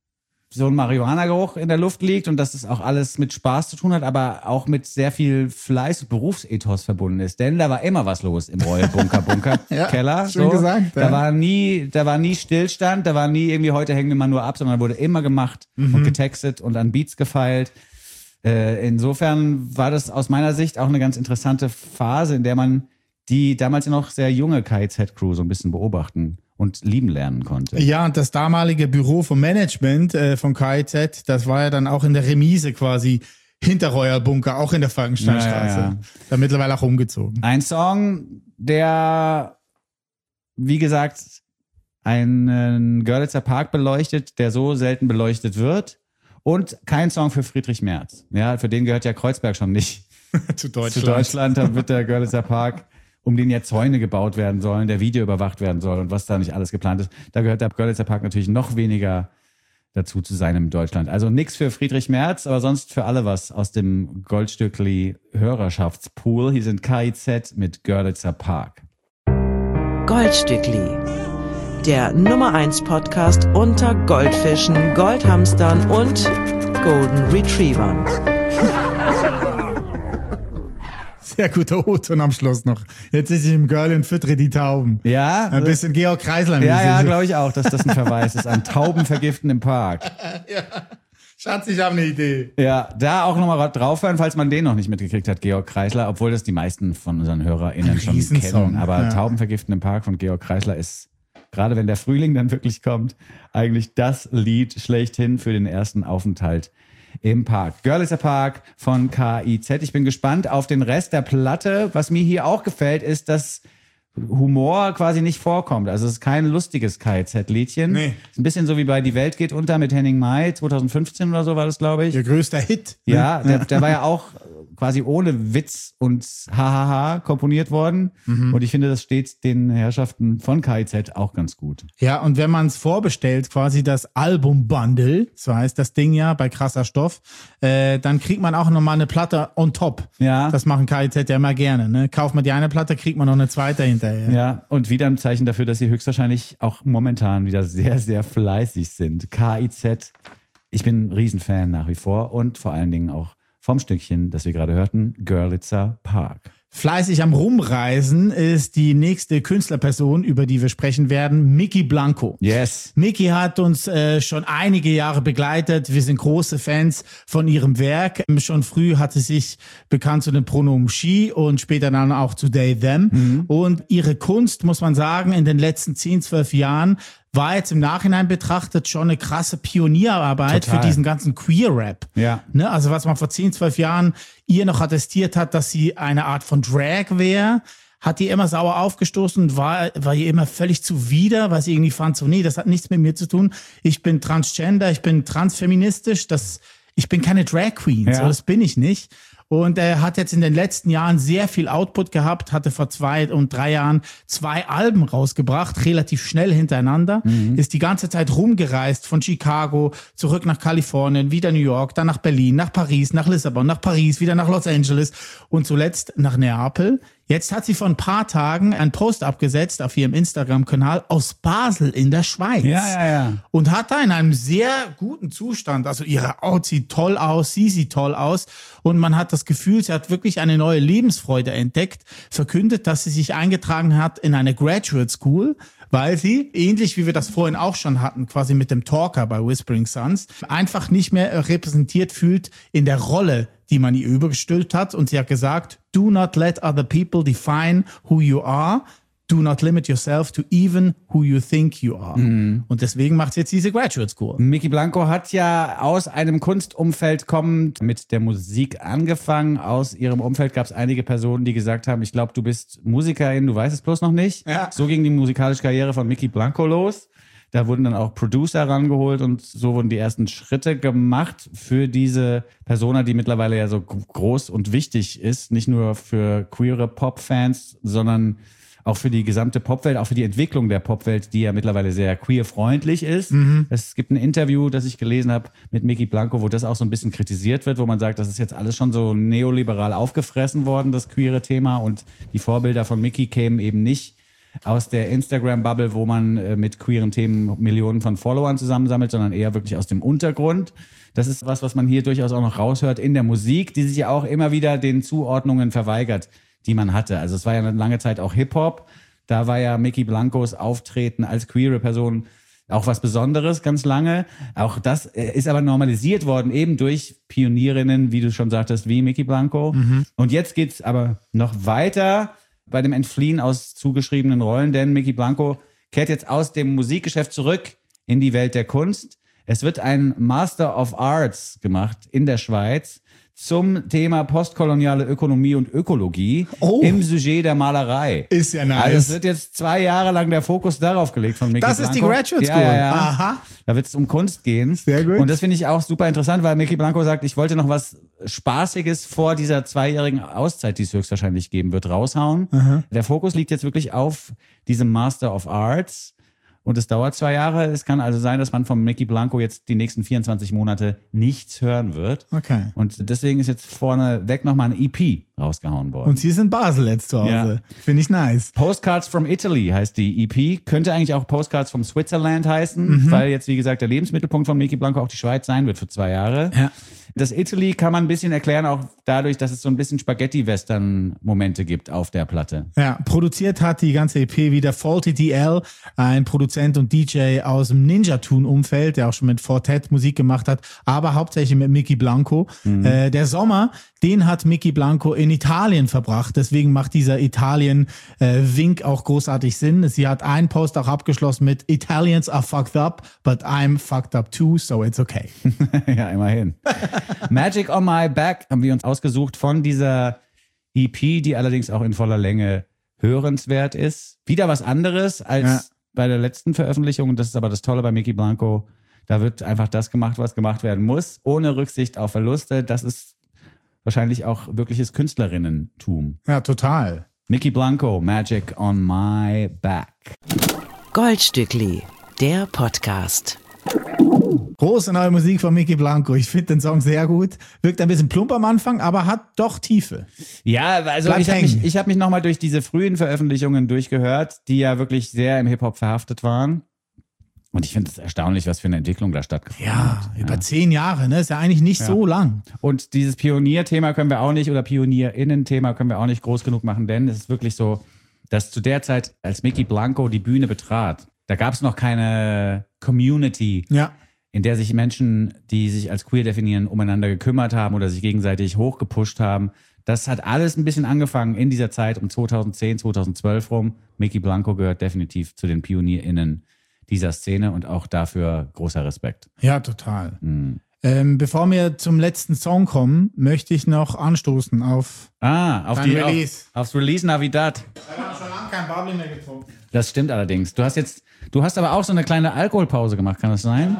so ein Marihuana-Geruch in der Luft liegt und dass es auch alles mit Spaß zu tun hat, aber auch mit sehr viel Fleiß und Berufsethos verbunden ist. Denn da war immer was los im Royal Bunker Bunker Ja, Keller. schön so. gesagt, ja. Da war nie, da war nie Stillstand, da war nie irgendwie heute hängen wir mal nur ab, sondern wurde immer gemacht Mhm. und getextet und an Beats gefeilt. Äh, insofern war das aus meiner Sicht auch eine ganz interessante Phase, in der man die damals noch sehr junge K I Z-Crew so ein bisschen beobachten und lieben lernen konnte. Ja, und das damalige Büro vom Management äh, von K I Z, das war ja dann auch in der Remise quasi hinter Royal Bunker, auch in der Falkensteinstraße. Ja, ja, ja. Da mittlerweile auch umgezogen. Ein Song, der, wie gesagt, einen Görlitzer Park beleuchtet, der so selten beleuchtet wird. Und kein Song für Friedrich Merz. Ja, für den gehört ja Kreuzberg schon nicht Zu Deutschland. zu Deutschland. Da wird der Görlitzer Park, um den ja Zäune gebaut werden sollen, der Video überwacht werden soll und was da nicht alles geplant ist. Da gehört der Görlitzer Park natürlich noch weniger dazu zu sein in Deutschland. Also nichts für Friedrich Merz, aber sonst für alle was aus dem Goldstückli Hörerschaftspool. Hier sind K I Z mit Görlitzer Park. Goldstückli. Der Nummer eins Podcast unter Goldfischen, Goldhamstern und Golden Retrievern. Sehr guter O-Ton am Schluss noch. Jetzt ist ich im Girl und füttere die Tauben. Ja, Ein bisschen Georg Kreisler. ja, ja, glaube ich auch, dass das ein Verweis ist an Tauben vergiften im Park. Schatz, ich habe eine Idee. Ja, da auch nochmal draufhören, falls man den noch nicht mitgekriegt hat, Georg Kreisler, obwohl das die meisten von unseren HörerInnen Ein schon Riesensong, kennen. Aber ja. Tauben vergiften im Park von Georg Kreisler ist, gerade wenn der Frühling dann wirklich kommt, eigentlich das Lied schlechthin für den ersten Aufenthalt im Park. Görlitzer Park von K I Z. Ich bin gespannt auf den Rest der Platte. Was mir hier auch gefällt, ist, dass Humor quasi nicht vorkommt. Also es ist kein lustiges K I Z-Liedchen. Nee. Ist ein bisschen so wie bei Die Welt geht unter mit Henning May, zwanzig fünfzehn oder so war das, glaube ich. Ihr größter Hit. Ja, der, der war ja auch quasi ohne Witz und Hahaha komponiert worden. Mhm. Und ich finde, das steht den Herrschaften von K I Z auch ganz gut. Ja, und wenn man es vorbestellt, quasi das Album-Bundle, so heißt das Ding ja bei Krasser Stoff, äh, dann kriegt man auch nochmal eine Platte on top. Ja. Das machen K I Z ja immer gerne. Ne? Kauft man die eine Platte, kriegt man noch eine zweite hinterher. Ja, und wieder ein Zeichen dafür, dass sie höchstwahrscheinlich auch momentan wieder sehr, sehr fleißig sind. K I Z, ich bin ein Riesenfan nach wie vor und vor allen Dingen auch vom Stückchen, das wir gerade hörten, Görlitzer Park. Fleißig am Rumreisen ist die nächste Künstlerperson, über die wir sprechen werden, Mickey Blanco. Yes. Mickey hat uns äh, schon einige Jahre begleitet. Wir sind große Fans von ihrem Werk. Schon früh hat sie sich bekannt zu den Pronomen she und später dann auch zu they, them. Mhm. Und ihre Kunst, muss man sagen, in den letzten zehn, zwölf Jahren war jetzt im Nachhinein betrachtet schon eine krasse Pionierarbeit Total. für diesen ganzen Queer-Rap. Ja. Ne? Also was man vor zehn, zwölf Jahren ihr noch attestiert hat, dass sie eine Art von Drag wäre, hat die immer sauer aufgestoßen und war, war ihr immer völlig zuwider, weil sie irgendwie fand, so nee, das hat nichts mit mir zu tun. Ich bin transgender, ich bin transfeministisch, das, ich bin keine Drag Queen, Ja. so, das bin ich nicht. Und er hat jetzt in den letzten Jahren sehr viel Output gehabt, hatte vor zwei und drei Jahren zwei Alben rausgebracht, relativ schnell hintereinander, mhm. ist die ganze Zeit rumgereist von Chicago, zurück nach Kalifornien, wieder New York, dann nach Berlin, nach Paris, nach Lissabon, nach Paris, wieder nach Los Angeles und zuletzt nach Neapel. Jetzt hat sie vor ein paar Tagen einen Post abgesetzt auf ihrem Instagram-Kanal aus Basel in der Schweiz. Ja, ja, ja. Und hat da in einem sehr guten Zustand, also ihre Haut sieht toll aus, sie sieht toll aus und man hat das Gefühl, sie hat wirklich eine neue Lebensfreude entdeckt, verkündet, dass sie sich eingetragen hat in eine Graduate School, weil sie, ähnlich wie wir das vorhin auch schon hatten, quasi mit dem Talker bei Whispering Suns, einfach nicht mehr repräsentiert fühlt in der Rolle, die man ihr übergestülpt hat. Und sie hat gesagt, do not let other people define who you are. Do not limit yourself to even who you think you are. Mhm. Und deswegen macht sie jetzt diese Graduate School. Mickey Blanco hat ja aus einem Kunstumfeld kommend mit der Musik angefangen. Aus ihrem Umfeld gab es einige Personen, die gesagt haben, ich glaube, du bist Musikerin, du weißt es bloß noch nicht. Ja. So ging die musikalische Karriere von Mickey Blanco los. Da wurden dann auch Producer rangeholt und so wurden die ersten Schritte gemacht für diese Persona, die mittlerweile ja so groß und wichtig ist. Nicht nur für queere Pop-Fans, sondern auch für die gesamte Popwelt, auch für die Entwicklung der Popwelt, die ja mittlerweile sehr queer-freundlich ist. Mhm. Es gibt ein Interview, das ich gelesen habe mit Mickey Blanco, wo das auch so ein bisschen kritisiert wird, wo man sagt, das ist jetzt alles schon so neoliberal aufgefressen worden, das queere Thema. Und die Vorbilder von Mickey kämen eben nicht aus der Instagram-Bubble, wo man äh, mit queeren Themen Millionen von Followern zusammensammelt, sondern eher wirklich aus dem Untergrund. Das ist was, was man hier durchaus auch noch raushört in der Musik, die sich ja auch immer wieder den Zuordnungen verweigert, die man hatte. Also es war ja eine lange Zeit auch Hip-Hop. Da war ja Mickey Blancos Auftreten als queere Person auch was Besonderes, ganz lange. Auch das ist aber normalisiert worden, eben durch Pionierinnen, wie du schon sagtest, wie Mickey Blanco. Mhm. Und jetzt geht's aber noch weiter bei dem Entfliehen aus zugeschriebenen Rollen, denn Mickey Blanco kehrt jetzt aus dem Musikgeschäft zurück in die Welt der Kunst. Es wird ein Master of Arts gemacht in der Schweiz zum Thema postkoloniale Ökonomie und Ökologie oh. im Sujet der Malerei. Ist ja nice. Also es wird jetzt zwei Jahre lang der Fokus darauf gelegt von Mickey Das Blanco. ist die Graduate School. Ja, ja, ja. Aha. Da wird es um Kunst gehen. Sehr gut. Und das finde ich auch super interessant, weil Mickey Blanco sagt, ich wollte noch was Spaßiges vor dieser zweijährigen Auszeit, die es höchstwahrscheinlich geben wird, raushauen. Aha. Der Fokus liegt jetzt wirklich auf diesem Master of Arts. Und es dauert zwei Jahre. Es kann also sein, dass man von Mickey Blanco jetzt die nächsten vierundzwanzig Monate nichts hören wird. Okay. Und deswegen ist jetzt vorneweg nochmal ein E P rausgehauen worden. Und sie ist in Basel jetzt zu Hause. Ja. Finde ich nice. Postcards from Italy heißt die E P. Könnte eigentlich auch Postcards from Switzerland heißen, mhm. weil jetzt, wie gesagt, der Lebensmittelpunkt von Mickey Blanco auch die Schweiz sein wird für zwei Jahre. Ja. Das Italy kann man ein bisschen erklären, auch dadurch, dass es so ein bisschen Spaghetti-Western-Momente gibt auf der Platte. Ja, produziert hat die ganze E P wieder Faulty D L, ein Produzent und D J aus dem Ninja-Tune-Umfeld, der auch schon mit Fortet Musik gemacht hat, aber hauptsächlich mit Mickey Blanco. Mhm. Äh, der Sommer, den hat Mickey Blanco in Italien verbracht, deswegen macht dieser Italien-Wink äh, auch großartig Sinn. Sie hat einen Post auch abgeschlossen mit Italians are fucked up, but I'm fucked up too, so it's okay. Ja, immerhin. Magic on My Back haben wir uns ausgesucht von dieser E P, die allerdings auch in voller Länge hörenswert ist. Wieder was anderes als ja. bei der letzten Veröffentlichung. Das ist aber das Tolle bei Mickey Blanco. Da wird einfach das gemacht, was gemacht werden muss, ohne Rücksicht auf Verluste. Das ist wahrscheinlich auch wirkliches Künstlerinnentum. Ja, total. Mickey Blanco, Magic on My Back. Goldstückli, der Podcast. Große neue Musik von Mickey Blanco. Ich finde den Song sehr gut. Wirkt ein bisschen plump am Anfang, aber hat doch Tiefe. Ja, also Bleibt ich habe hängen. mich, ich hab mich nochmal durch diese frühen Veröffentlichungen durchgehört, die ja wirklich sehr im Hip-Hop verhaftet waren. Und ich finde es erstaunlich, was für eine Entwicklung da stattgefunden Ja, hat. über zehn Jahre, ne? Ist ja eigentlich nicht Ja. so lang. Und dieses Pionierthema können wir auch nicht, oder Pionierinnen-Thema können wir auch nicht groß genug machen, denn es ist wirklich so, dass zu der Zeit, als Mickey Blanco die Bühne betrat, da gab es noch keine Community, Ja. in der sich Menschen, die sich als queer definieren, umeinander gekümmert haben oder sich gegenseitig hochgepusht haben. Das hat alles ein bisschen angefangen in dieser Zeit um zweitausendzehn, zweitausendzwölf rum. Mickey Blanco gehört definitiv zu den PionierInnen dieser Szene und auch dafür großer Respekt. Ja, total. Mhm. Ähm, bevor wir zum letzten Song kommen, möchte ich noch anstoßen auf Ah, auf Dein die Release. Auf, aufs Release Navidad. Wir haben schon lange kein Bubbly mehr getrunken. Das stimmt allerdings. Du hast jetzt, du hast aber auch so eine kleine Alkoholpause gemacht, kann das sein?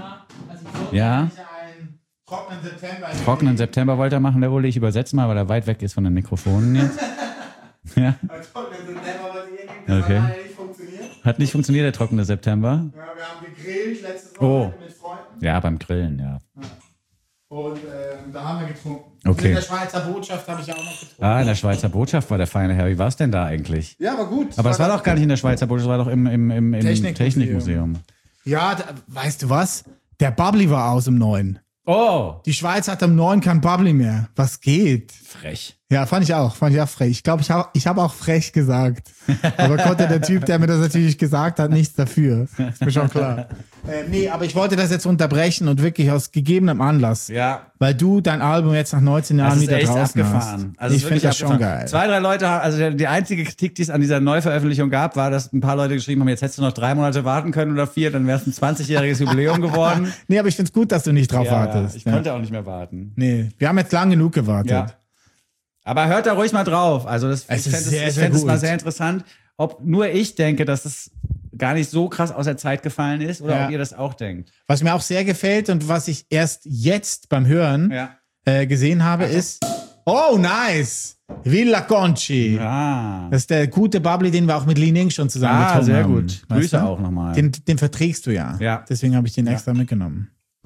Ja. einen trockenen September. Trockenen September wollte er machen, der Uli. Ich übersetze mal, weil er weit weg ist von den Mikrofonen jetzt. Ja. Trockenen September, was ich irgendwie Okay. hat nicht funktioniert. Hat nicht funktioniert, der trockene September. Ja, wir haben gegrillt letztes Oh. Wochenende mit Freunden Ja, beim Grillen, ja. und ähm, da haben wir getrunken. Okay. Und in der Schweizer Botschaft habe ich auch noch getrunken. Ah, in der Schweizer Botschaft war der feine Herr. Wie war es denn da eigentlich? Ja, aber gut. Aber es war doch gar nicht in der Schweizer Botschaft, es war doch im, im, im, im Technikmuseum. Technikmuseum. Ja, da, weißt du was? Der Bubbly war aus im Neuen. Oh! Die Schweiz hat am Neuen kein Bubbly mehr. Was geht? Frech. Ja, fand ich auch. Fand ich auch frech. Ich glaube, ich habe ich hab auch frech gesagt. Aber konnte der Typ, der mir das natürlich gesagt hat, nichts dafür. Ist mir schon klar. äh, nee, aber ich wollte das jetzt unterbrechen und wirklich aus gegebenem Anlass. Ja. Weil du dein Album jetzt nach neunzehn Jahren Das ist wieder echt draußen abgefahren. hast. Also ich es ist finde das wirklich schon abgefahren. geil. Zwei, drei Leute haben, also der- die einzige Kritik, die es an dieser Neuveröffentlichung gab, war, dass ein paar Leute geschrieben haben, jetzt hättest du noch drei Monate warten können oder vier, dann wär's ein zwanzigjähriges Jubiläum geworden. Nee, aber ich finde es gut, dass du nicht drauf Ja, wartest. ich Ja. konnte auch nicht mehr warten. Nee, wir haben jetzt lang genug gewartet. Ja. Aber hört da ruhig mal drauf. Also das, Es ich ist fände sehr, es, ich sehr fänd es mal gut. sehr interessant, ob nur ich denke, dass es gar nicht so krass aus der Zeit gefallen ist oder Ja. ob ihr das auch denkt. Was mir auch sehr gefällt und was ich erst jetzt beim Hören Ja. äh, gesehen habe, ist, oh, nice! Villa Conchi. Ah, Das ist der gute Bubbly, den wir auch mit Li Ning schon zusammen ah getrunken sehr haben. gut. Weißt Grüße du? auch nochmal. Den, den verträgst du ja. Ja. Deswegen habe ich den extra mitgenommen.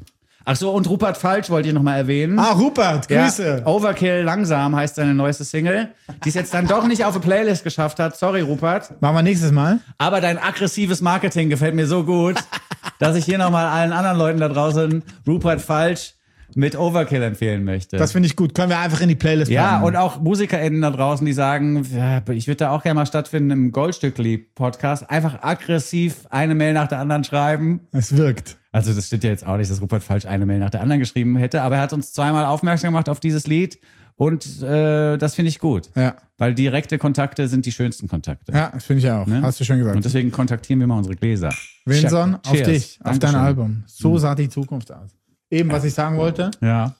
Ach so, und Rupert Falsch wollte ich noch mal erwähnen. Ah, Rupert, Grüße. Ja, Overkill langsam heißt seine neueste Single, die es jetzt dann doch nicht auf eine Playlist geschafft hat. Sorry, Rupert. Machen wir nächstes Mal. Aber dein aggressives Marketing gefällt mir so gut, dass ich hier nochmal allen anderen Leuten da draußen Rupert Falsch mit Overkill empfehlen möchte. Das finde ich gut. Können wir einfach in die Playlist Ja, packen. und auch MusikerInnen da draußen, die sagen, ja, ich würde da auch gerne mal stattfinden im Goldstückli-Podcast. Einfach aggressiv eine Mail nach der anderen schreiben. Es wirkt. Also das steht ja jetzt auch nicht, dass Rupert Falsch eine Mail nach der anderen geschrieben hätte, aber er hat uns zweimal aufmerksam gemacht auf dieses Lied und äh, das finde ich gut. Ja. Weil direkte Kontakte sind die schönsten Kontakte. Ja, das finde ich auch. Ne? Hast du schon gesagt. Und deswegen kontaktieren wir mal unsere Gläser. Winson, auf Cheers. dich, auf dein Dankeschön. Album. So sah die Zukunft aus. Eben, was ich sagen wollte. Ja.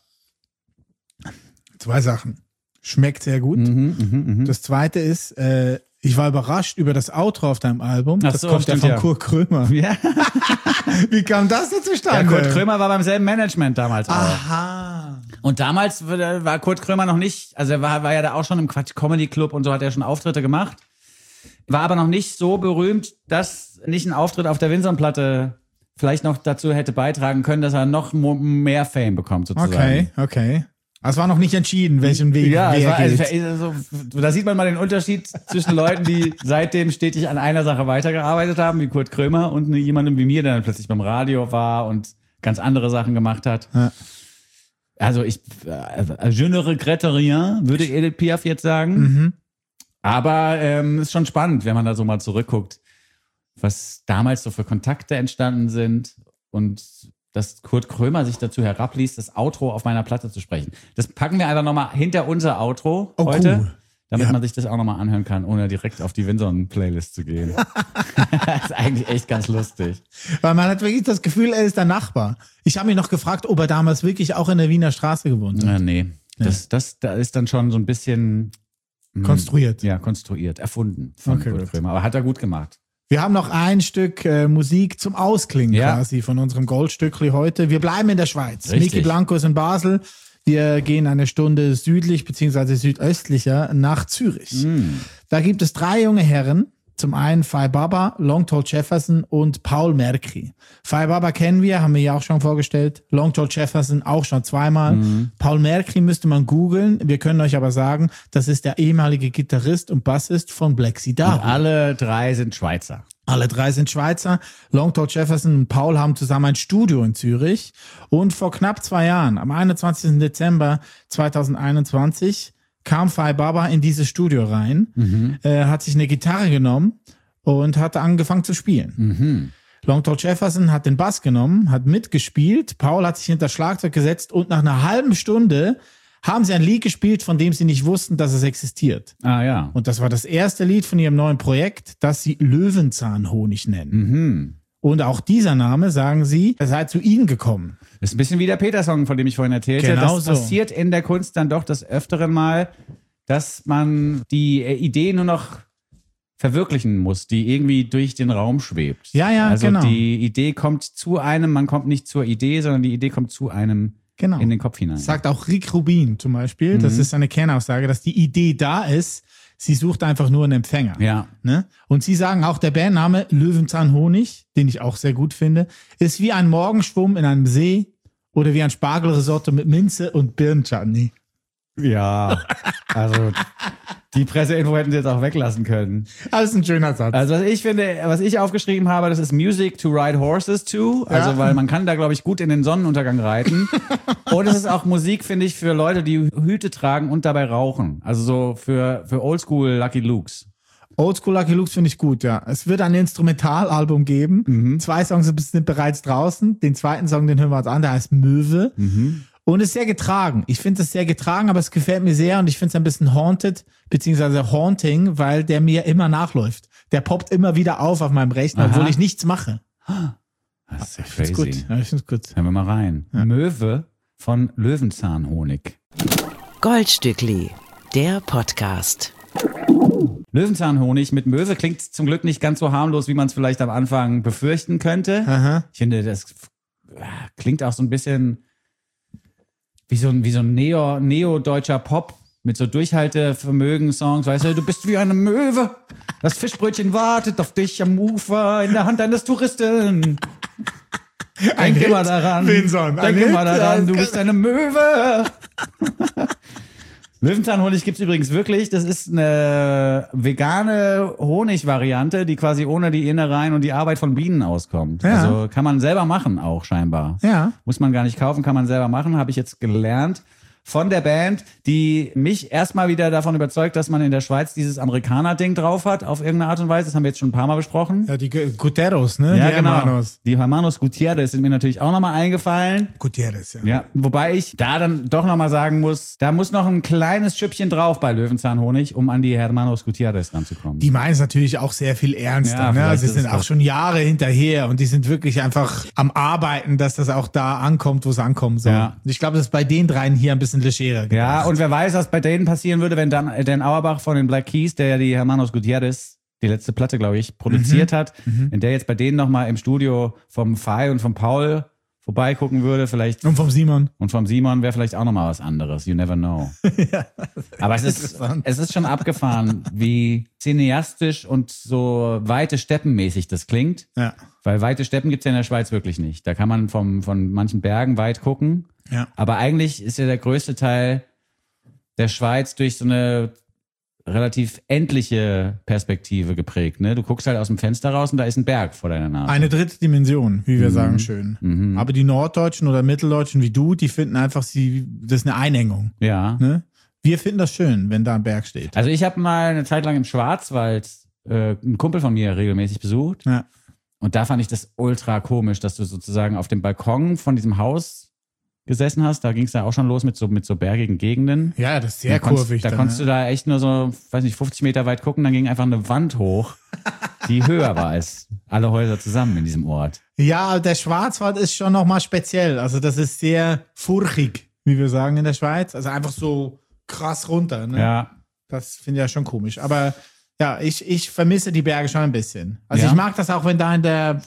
Zwei Sachen. Schmeckt sehr gut. Mhm, mhm, mhm. Das zweite ist, äh, ich war überrascht über das Outro auf deinem Album. Ach Das so, kommt ja stimmt, von ja. Kurt Krömer. Ja. Wie kam das denn ja, zustande? Kurt Krömer war beim selben Management damals auch. Aha. Und damals war Kurt Krömer noch nicht, also er war, war ja da auch schon im Quatsch Comedy Club und so, hat er schon Auftritte gemacht. War aber noch nicht so berühmt, dass nicht ein Auftritt auf der Winson-Platte vielleicht noch dazu hätte beitragen können, dass er noch mo- mehr Fame bekommt, sozusagen. Okay, okay. Also es war noch nicht entschieden, welchen Weg Ja, es wer war, geht. also, also, da sieht man mal den Unterschied zwischen Leuten, die seitdem stetig an einer Sache weitergearbeitet haben, wie Kurt Krömer, und jemandem wie mir, der dann plötzlich beim Radio war und ganz andere Sachen gemacht hat. Ja. Also ich, äh, je ne regrette rien, würde Edith Piaf jetzt sagen. Mhm. Aber ähm, ist schon spannend, wenn man da so mal zurückguckt, was damals so für Kontakte entstanden sind und dass Kurt Krömer sich dazu herabließ, das Outro auf meiner Platte zu sprechen. Das packen wir einfach nochmal hinter unser Outro Oh, heute, cool. damit Ja. man sich das auch nochmal anhören kann, ohne direkt auf die Winson-Playlist zu gehen. Das ist eigentlich echt ganz lustig. Weil man hat wirklich das Gefühl, er ist der Nachbar. Ich habe mich noch gefragt, ob er damals wirklich auch in der Wiener Straße gewohnt hat. Ja, nee, das, das da ist dann schon so ein bisschen mh, Konstruiert. Ja, konstruiert, erfunden von Okay, Kurt gut. Krömer. Aber hat er gut gemacht. Wir haben noch ein Stück äh, Musik zum Ausklingen Ja. quasi von unserem Goldstückli heute. Wir bleiben in der Schweiz. Richtig. Miki Blanco ist in Basel. Wir gehen eine Stunde südlich beziehungsweise südöstlicher nach Zürich. Mm. Da gibt es drei junge Herren. Zum einen Fai Baba, Long Tall Jefferson und Paul Merki. Fai Baba kennen wir, haben wir ja auch schon vorgestellt. Long Tall Jefferson auch schon zweimal. Mhm. Paul Merki müsste man googeln. Wir können euch aber sagen, das ist der ehemalige Gitarrist und Bassist von Black Sea Und Dario. alle drei sind Schweizer. Alle drei sind Schweizer. Long Tall Jefferson und Paul haben zusammen ein Studio in Zürich. Und vor knapp zwei Jahren, am einundzwanzigsten Dezember zweitausendeinundzwanzig, kam Fai Baba in dieses Studio rein, Mhm. äh, hat sich eine Gitarre genommen und hat angefangen zu spielen. Mhm. Long Tall Jefferson hat den Bass genommen, hat mitgespielt. Paul hat sich hinter das Schlagzeug gesetzt und nach einer halben Stunde haben sie ein Lied gespielt, von dem sie nicht wussten, dass es existiert. Ah ja. Und das war das erste Lied von ihrem neuen Projekt, das sie Löwenzahnhonig nennen. Mhm. Und auch dieser Name, sagen sie, er sei zu ihnen gekommen. Das ist ein bisschen wie der Peter-Song, von dem ich vorhin erzählte. Genau das so. passiert in der Kunst dann doch des Öfteren mal, dass man die äh, Idee nur noch verwirklichen muss, die irgendwie durch den Raum schwebt. Ja, ja, also genau. die Idee kommt zu einem, man kommt nicht zur Idee, sondern die Idee kommt zu einem Genau. in den Kopf hinein. Sagt auch Rick Rubin zum Beispiel, das ist eine Kernaussage, dass die Idee da ist, sie sucht einfach nur einen Empfänger. Ja. Ne? Und sie sagen auch, der Bandname Löwenzahnhonig, den ich auch sehr gut finde, ist wie ein Morgenschwumm in einem See oder wie ein Spargelrisotto mit Minze und Birnenchutney. Ja, also die Presseinfo hätten sie jetzt auch weglassen können. Das ist ein schöner Satz. Also was ich finde, was ich aufgeschrieben habe, das ist Music to ride horses to. Also Ja. weil man kann da, glaube ich, gut in den Sonnenuntergang reiten. Und es ist auch Musik, finde ich, für Leute, die Hüte tragen und dabei rauchen. Also so für, für Oldschool Lucky Lukes. Oldschool Lucky Lukes finde ich gut, ja. Es wird ein Instrumentalalbum geben. Mhm. Zwei Songs sind bereits draußen. Den zweiten Song, den hören wir uns an, der heißt Möwe. Mhm. Und ist sehr getragen. Ich finde es sehr getragen, aber es gefällt mir sehr und ich finde es ein bisschen haunted, beziehungsweise haunting, weil der mir immer nachläuft. Der poppt immer wieder auf auf meinem Rechner, Aha. obwohl ich nichts mache. Das ist ja Ich find's crazy. gut. Ja, ich find's gut. Hören wir mal rein. Möwe von Löwenzahnhonig. Goldstückli, der Podcast. Löwenzahnhonig mit Möwe klingt zum Glück nicht ganz so harmlos, wie man es vielleicht am Anfang befürchten könnte. Aha. Ich finde, das klingt auch so ein bisschen wie so ein, wie so ein Neo, Neo-deutscher Pop mit so Durchhaltevermögen-Songs. Weißt du, du bist wie eine Möwe. Das Fischbrötchen wartet auf dich am Ufer in der Hand eines Touristen. Denk Hit, immer daran. Vinson, ein Denk immer Hit, daran, ja, du ist bist eine Möwe. Löwenzahnhonig gibt's übrigens wirklich. Das ist eine vegane Honigvariante, die quasi ohne die Innereien und die Arbeit von Bienen auskommt. Ja. Also kann man selber machen auch scheinbar. Ja. Muss man gar nicht kaufen, kann man selber machen. Habe ich jetzt gelernt von der Band, die mich erstmal wieder davon überzeugt, dass man in der Schweiz dieses Amerikaner-Ding drauf hat, auf irgendeine Art und Weise. Das haben wir jetzt schon ein paar Mal besprochen. Ja, die Guterres, ne? Ja, die genau. Hermanos. Die Hermanos Gutierrez sind mir natürlich auch nochmal eingefallen. Gutierrez, ja. Ja, wobei ich da dann doch nochmal sagen muss, da muss noch ein kleines Schüppchen drauf bei Löwenzahnhonig, um an die Hermanos Gutierrez ranzukommen. Die meinen es natürlich auch sehr viel ernster. Ja, ne? vielleicht Sie ist sind es auch das. schon Jahre hinterher und die sind wirklich einfach am Arbeiten, dass das auch da ankommt, wo es ankommen soll. Ja. Und ich glaube, das ist bei den dreien hier ein bisschen legerer. Ja, und wer weiß, was bei denen passieren würde, wenn dann Dan Auerbach von den Black Keys, der ja die Hermanos Gutierrez, die letzte Platte, glaube ich, produziert hat, wenn der jetzt bei denen nochmal im Studio vom Fai und vom Paul vorbeigucken würde, vielleicht, Und vom Simon. und vom Simon wäre vielleicht auch nochmal was anderes. You never know. Aber es ist, interessant. es ist schon abgefahren, wie cineastisch und so weite Steppenmäßig das klingt. Ja. Weil weite Steppen gibt's ja in der Schweiz wirklich nicht. Da kann man vom, von manchen Bergen weit gucken. Ja. Aber eigentlich ist ja der größte Teil der Schweiz durch so eine relativ endliche Perspektive geprägt. Ne? Du guckst halt aus dem Fenster raus und da ist ein Berg vor deiner Nase. Eine dritte Dimension, wie wir sagen schön. Aber die Norddeutschen oder Mitteldeutschen wie du, die finden einfach, sie, das ist eine Einengung. Ja. Ne? Wir finden das schön, wenn da ein Berg steht. Also ich habe mal eine Zeit lang im Schwarzwald äh, einen Kumpel von mir regelmäßig besucht. Ja. Und da fand ich das ultra komisch, dass du sozusagen auf dem Balkon von diesem Haus gesessen hast. Da ging es ja auch schon los mit so, mit so bergigen Gegenden. Ja, das ist sehr da konntest, kurvig. Da dann, konntest ne? du da echt nur so, weiß nicht, fünfzig Meter weit gucken, dann ging einfach eine Wand hoch, die höher war als alle Häuser zusammen in diesem Ort. Ja, der Schwarzwald ist schon nochmal speziell. Also das ist sehr furchig, wie wir sagen in der Schweiz. Also einfach so krass runter. Ne? Ja. Das finde ich ja schon komisch. Aber ja, ich, ich vermisse die Berge schon ein bisschen. Also Ja? ich mag das auch, wenn da in der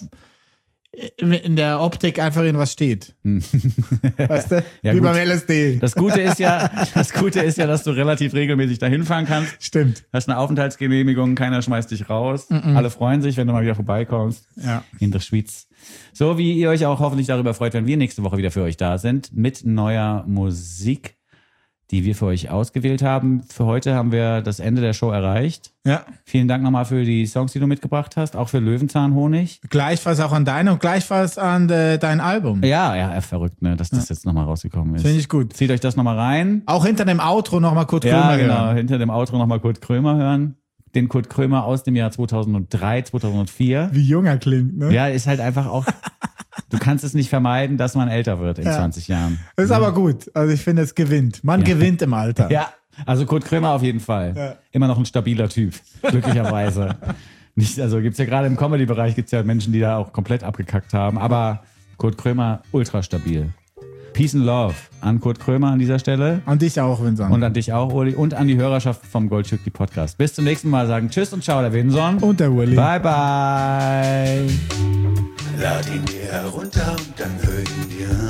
in der Optik einfach irgendwas steht. Weißt du? Ja, wie gut. beim L S D. Das Gute ist ja, das Gute ist ja, dass du relativ regelmäßig dahin fahren kannst. Stimmt. Hast eine Aufenthaltsgenehmigung, keiner schmeißt dich raus. Alle freuen sich, wenn du mal wieder vorbeikommst. Ja. In der Schweiz. So wie ihr euch auch hoffentlich darüber freut, wenn wir nächste Woche wieder für euch da sind mit neuer Musik, die wir für euch ausgewählt haben. Für heute haben wir das Ende der Show erreicht. Ja. Vielen Dank nochmal für die Songs, die du mitgebracht hast, auch für Löwenzahnhonig. Gleichfalls auch an deine und gleichfalls an äh, dein Album. Ja, ja, verrückt, ne, dass das jetzt nochmal rausgekommen ist. Finde ich gut. Zieht euch das nochmal rein. Auch hinter dem Outro nochmal Kurt Ja, Krömer genau. hören. Hinter dem Outro nochmal Kurt Krömer hören. Den Kurt Krömer aus dem Jahr zweitausenddrei, zweitausendvier. Wie jung er klingt, ne? Ja, ist halt einfach auch, du kannst es nicht vermeiden, dass man älter wird in Ja. zwanzig Jahren. Das ist aber gut. Also ich finde, es gewinnt. Man Ja. gewinnt im Alter. Ja, also Kurt Krömer auf jeden Fall. Ja. Immer noch ein stabiler Typ, glücklicherweise. Nicht, also gibt's ja gerade im Comedy-Bereich gibt's ja Menschen, die da auch komplett abgekackt haben, aber Kurt Krömer ultra stabil. Peace and Love an Kurt Krömer an dieser Stelle. Und dich auch, Vincent. Und an dich auch, Uli. Und an die Hörerschaft vom Goldstückli Podcast. Bis zum nächsten Mal. Sagen Tschüss und Ciao, der Winson. Und der Willi. Bye, bye. Lad ihn dir herunter und dann hör ihn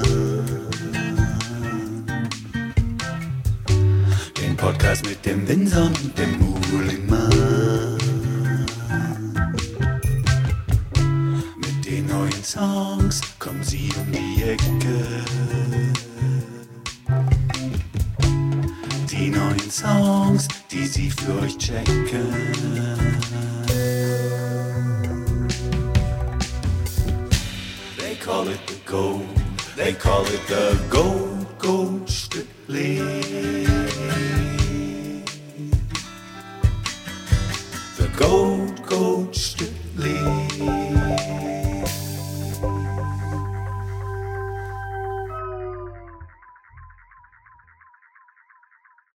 dir an. Den Podcast mit dem Winson und dem Ulimann. Mit den neuen Songs kommen sie um die Ecke. Die neuen Songs, die sie für euch checken. They call it the gold, they call it the gold, gold Stückli. The gold, gold Stückli.